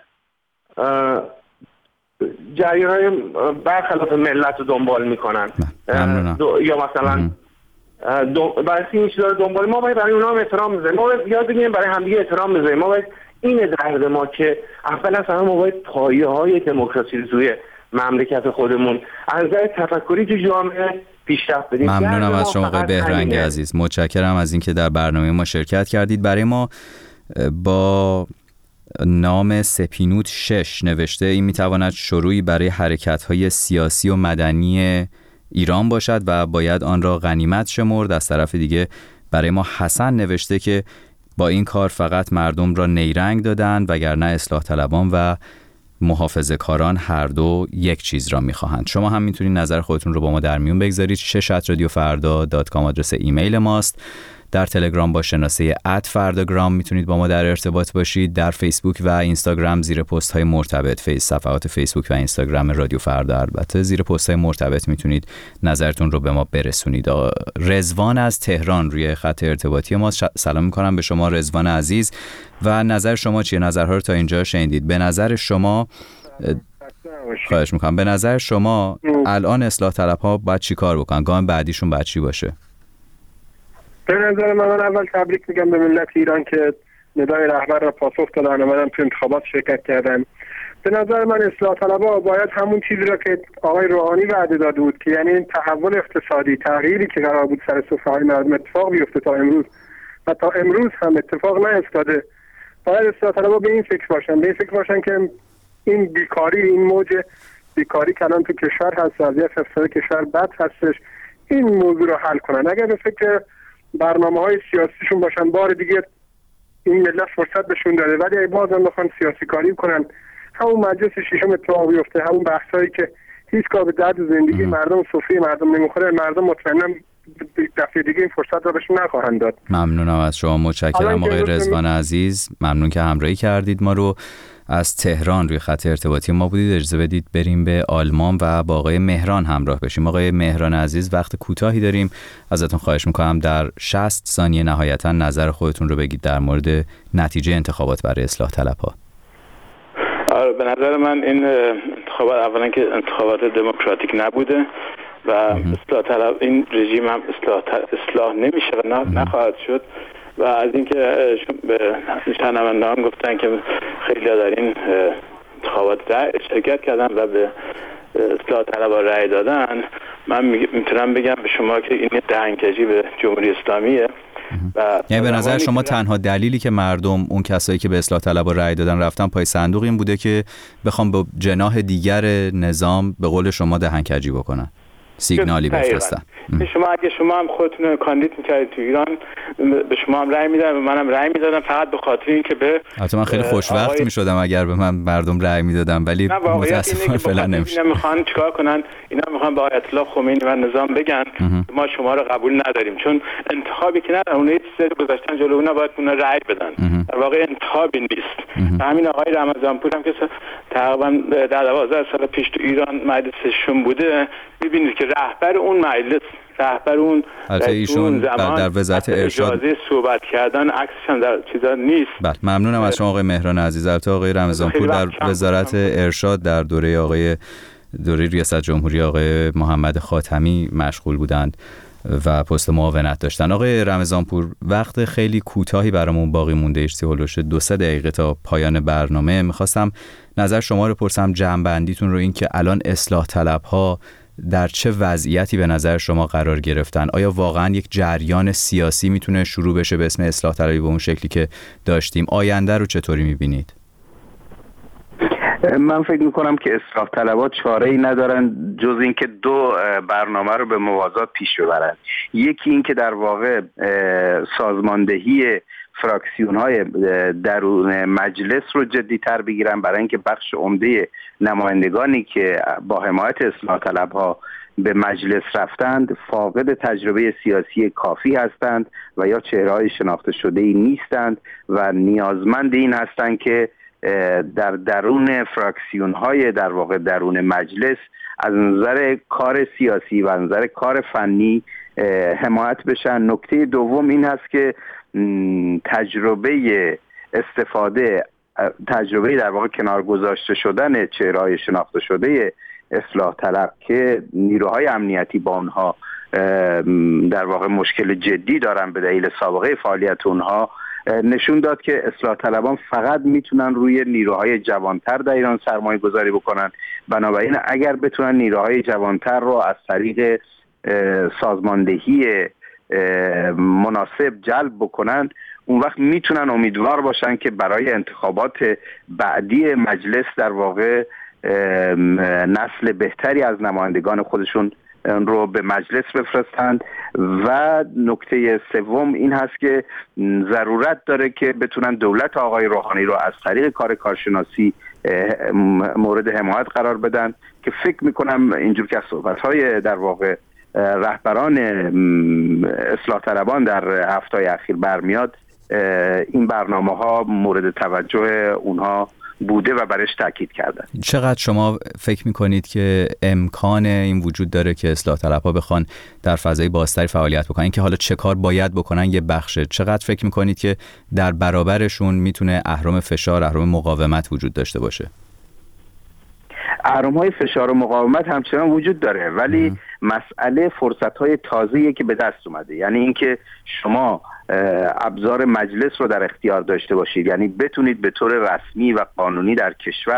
جریان‌های برخلاف ملت رو دنبال میکنن یا مثلا برای این چیزا رو دنبال. ما باید برای اونها هم احترام بذاریم، ما باید یاد بگیریم برای همدیگه احترام بذاریم. ما باید این درد ما که اولا اصلا ما باید پایه‌های دموکراسی رو توی مملکت خودمون از نظر تفکری تو جامعه پیشرفت بدیم. ممنونم از شما آقای بهرنگ عزیز، متشکرم از اینکه در برنامه ما شرکت کردید. برای ما با نام سپینوت شش نوشته این میتواند شروعی برای حرکت‌های سیاسی و مدنی ایران باشد و باید آن را غنیمت شمرد. از طرف دیگه برای ما حسن نوشته که با این کار فقط مردم را نیرنگ دادند وگرنه اصلاح طلبان و محافظه‌کاران هر دو یک چیز را می‌خواهند. شما هم میتونید نظر خودتون رو با ما در میون بگذارید. شش ات رادیو فردا دات کام آدرس ایمیل ماست. در تلگرام با شناسه ات فرداگرام میتونید با ما در ارتباط باشید. در فیسبوک و اینستاگرام زیر پست های مرتبط، فیس صفحات فیسبوک و اینستاگرام رادیو فردا، البته زیر پست های مرتبط میتونید نظرتون رو به ما برسونید. رضوان از تهران روی خط ارتباطی ما. سلام میکنم به شما رضوان عزیز و نظر شما چیه؟ نظرها رو تا اینجا شنیدید. به نظر شما خواهش میکنم به نظر شما الان اصلاح طلب‌ها باید چی کار بکنن؟ گام بعدیشون باید چی باشه؟ به نظر من, من اول تبریک میگم به ملت ایران که ندای رهبر را پاسخ دادن، اومدن تو انتخابات شرکت کردن به نظر من اصلاح طلبها باید همون چیزی را که آقای روحانی وعده داده بود که یعنی این تحول اقتصادی، تغییری که قرار بود سر سفره‌های مردم اتفاق بیفته تا امروز و تا امروز هم اتفاق نیفتاده، باید اصلاح طلبها به این فکر باشن، به این فکر باشن که این بیکاری، این موج بیکاری که الان تو کشور هست، وضعیت اقتصادی کشور بد هستش، این موضوع رو حل کنن. اگر به فکر برنامه‌های سیاسیشون باشن، بار دیگه این ملت فرصت بهشون داده، ولی اگه بازم بخوان سیاسی کاری کنن، همون مجلس ششم اتفاق بیفته، همون بحثایی که هیچ کار به درد زندگی مردم و سفره مردم نمیخوره، مردم مطمئنا دفعه دیگه این فرصت رو بهشون نخواهند داد. ممنونم از شما، متشکرم آقای رضوان عزیز، ممنون که همراهی کردید ما رو. از تهران روی خط ارتباطی ما بودید. اجازه بدید بریم به آلمان و با آقای مهران همراه بشیم. آقای مهران عزیز، وقت کوتاهی داریم، ازتون خواهش میکنم در شصت ثانیه نهایتا نظر خودتون رو بگید در مورد نتیجه انتخابات برای اصلاح طلبها. آره، به نظر من این انتخابات اولا که انتخابات دموکراتیک نبوده و اصلاح طلب این رژیم هم اصلاح, اصلاح نمیشه و نخواهد شد. و از اینکه به شنوندگان گفتن که خیلی در این انتخابات شرکت کردن و به اصلاح طلبها رأی دادن، من میتونم بگم به شما که این دهنکجی به جمهوری اسلامیه. یعنی به نظر شما تنها دلیلی که مردم، اون کسایی که به اصلاح طلبها رأی دادن رفتن پای صندوق، این بوده که بخوام به جناح دیگر نظام به قول شما دهنکجی بکنن، سیگنالی بفرستن. شما اگه شما هم خودتون کاندید می‌کردید تو ایران، به شما هم رأی میدادن و منم رأی میدادم، فقط به خاطر اینکه به البته من خیلی خوشوقت آقای... میشدم اگر به من مردم رأی میدادن، ولی متاسفانه فعلا نمیشه. اینا میخوان چیکار کنن؟ اینا میخوان به آیت الله خمینی و نظام بگن ما شما رو قبول نداریم، چون انتخابی که ندارن، اون یه چیزی گذاشتن جلو اونا، باید اونا رأی بدن. در واقع انتخابی نیست. همین آقای رمضانپور هم که تقریبا در دوازده سال پیش تو ایران مجلسشون بوده، می‌بینید که رهبر اون مجلس، رهبر اون ایشون در وزارت ارشاد اجازه صحبت کردن، عکسش هم در چیزا نیست. بله، ممنونم از شما آقای مهران عزیز. البته آقای رمضانپور در وزارت ارشاد در دوره آقای دوره ریاست جمهوری آقای محمد خاتمی مشغول بودند و پست معاونت داشتن. آقای رمضانپور، وقت خیلی کوتاهی برامون باقی مونده، ایشتی هولوش دو سه دقیقه تا پایان برنامه. میخواستم نظر شما رو پرسم، جمع‌بندیتون رو، این که الان اصلاح طلبها در چه وضعیتی به نظر شما قرار گرفتن؟ آیا واقعا یک جریان سیاسی میتونه شروع بشه به اسم اصلاح طلبی به اون شکلی که داشتیم؟ آینده رو چطوری میبینید؟ من فکر میکنم که اصلاح طلبها چاره‌ای ندارن جز اینکه دو برنامه رو به موازات پیش ببرن. یکی این که در واقع سازماندهی فراکسیون های درون مجلس رو جدی‌تر بگیرن، برای اینکه بخش عمده نمایندگانی که با حمایت اصلاح طلبها به مجلس رفتند فاقد تجربه سیاسی کافی هستند و یا چهره‌های شناخته شده‌ای نیستند و نیازمند این هستند که در درون فراکسیون های در واقع درون مجلس از نظر کار سیاسی و از نظر کار فنی حمایت بشن. نکته دوم این هست که تجربه استفاده تجربه در واقع کنار گذاشته شدن چهره‌های شناخته شده اصلاح طلب که نیروهای امنیتی با اونها در واقع مشکل جدی دارن به دلیل سابقه فعالیت اونها، نشون داد که اصلاح طلبان فقط میتونن روی نیروهای جوانتر در ایران سرمایه گذاری بکنن. بنابراین اگر بتونن نیروهای جوانتر رو از طریق سازماندهی مناسب جلب بکنن، اون وقت میتونن امیدوار باشن که برای انتخابات بعدی مجلس در واقع نسل بهتری از نمایندگان خودشون رو به مجلس بفرستند. و نکته سوم این هست که ضرورت داره که بتونن دولت آقای روحانی رو از طریق کار کارشناسی مورد حمایت قرار بدن که فکر میکنم اینجور که صحبت‌های در واقع رهبران اصلاح طلبان در هفته‌های اخیر برمیاد، این برنامه‌ها مورد توجه اونها بوده و برش تاکید کردن. چقدر شما فکر میکنید که امکان این وجود داره که اصلاح طلبها بخوان در فضای بازتری فعالیت بکنن؟ اینکه حالا چه کار باید بکنن یه بخشه، چقدر فکر میکنید که در برابرشون میتونه اهرم فشار، اهرم مقاومت وجود داشته باشه؟ اهرم‌های فشار و مقاومت همچنان وجود داره، ولی مسئله فرصت‌های تازه‌ای که به دست اومده، یعنی اینکه شما ابزار مجلس رو در اختیار داشته باشید، یعنی بتونید به طور رسمی و قانونی در کشور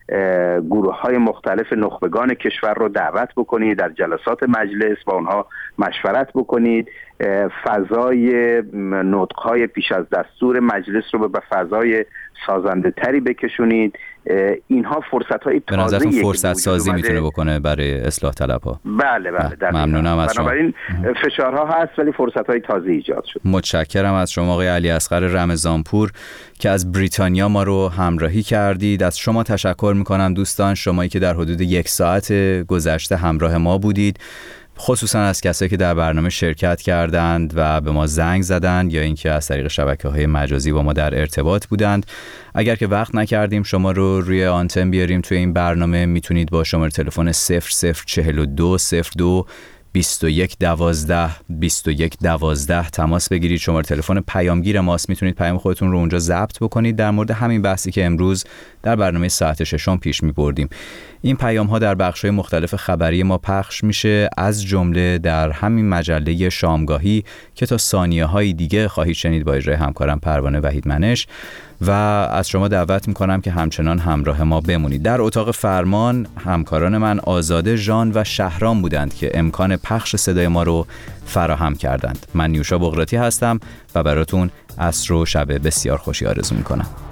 گروه های مختلف نخبگان کشور رو دعوت بکنید، در جلسات مجلس با اونها مشورت بکنید، فضای نطق‌های پیش از دستور مجلس رو به فضای سازنده تری بکشونید. اینها فرصت های به نظرتون فرصت سازی میتونه بکنه برای اصلاح طلب ها؟ بله بله در ممنونم از شما. بنابراین فشارها هست ولی فرصت های تازه ایجاد شد. متشکرم از شما آقای علی اصغر رمضانپور که از بریتانیا ما رو همراهی کردید. از شما تشکر میکنم دوستان، شمایی که در حدود یک ساعت گذشته همراه ما بودید، خصوصا از کسایی که در برنامه شرکت کردند و به ما زنگ زدند یا اینکه از طریق شبکه‌های مجازی با ما در ارتباط بودند. اگر که وقت نکردیم شما رو روی آنتن بیاریم توی این برنامه، میتونید با شماره تلفن صفر صفر چهل و دو صفر دو بیست و یک دوازده بیست و یک دوازده تماس بگیرید. شماره تلفن پیامگیر ماست، میتونید پیام خودتون رو اونجا ضبط بکنید در مورد همین بحثی که امروز در برنامه ساعت ششم پیش می‌بردیم. این پیام ها در بخش‌های مختلف خبری ما پخش میشه، از جمله در همین مجله شامگاهی که تا ثانیه‌های دیگه خواهید شنید با اجرای همکارم پروانه وحیدمنش، و از شما دعوت میکنم که همچنان همراه ما بمونید. در اتاق فرمان همکاران من آزاده، ژان و شهرام بودند که امکان پخش صدای ما رو فراهم کردند. من نیوشا بغراتی هستم و براتون عصر و شب بسیار خوشی آرزو میکنم.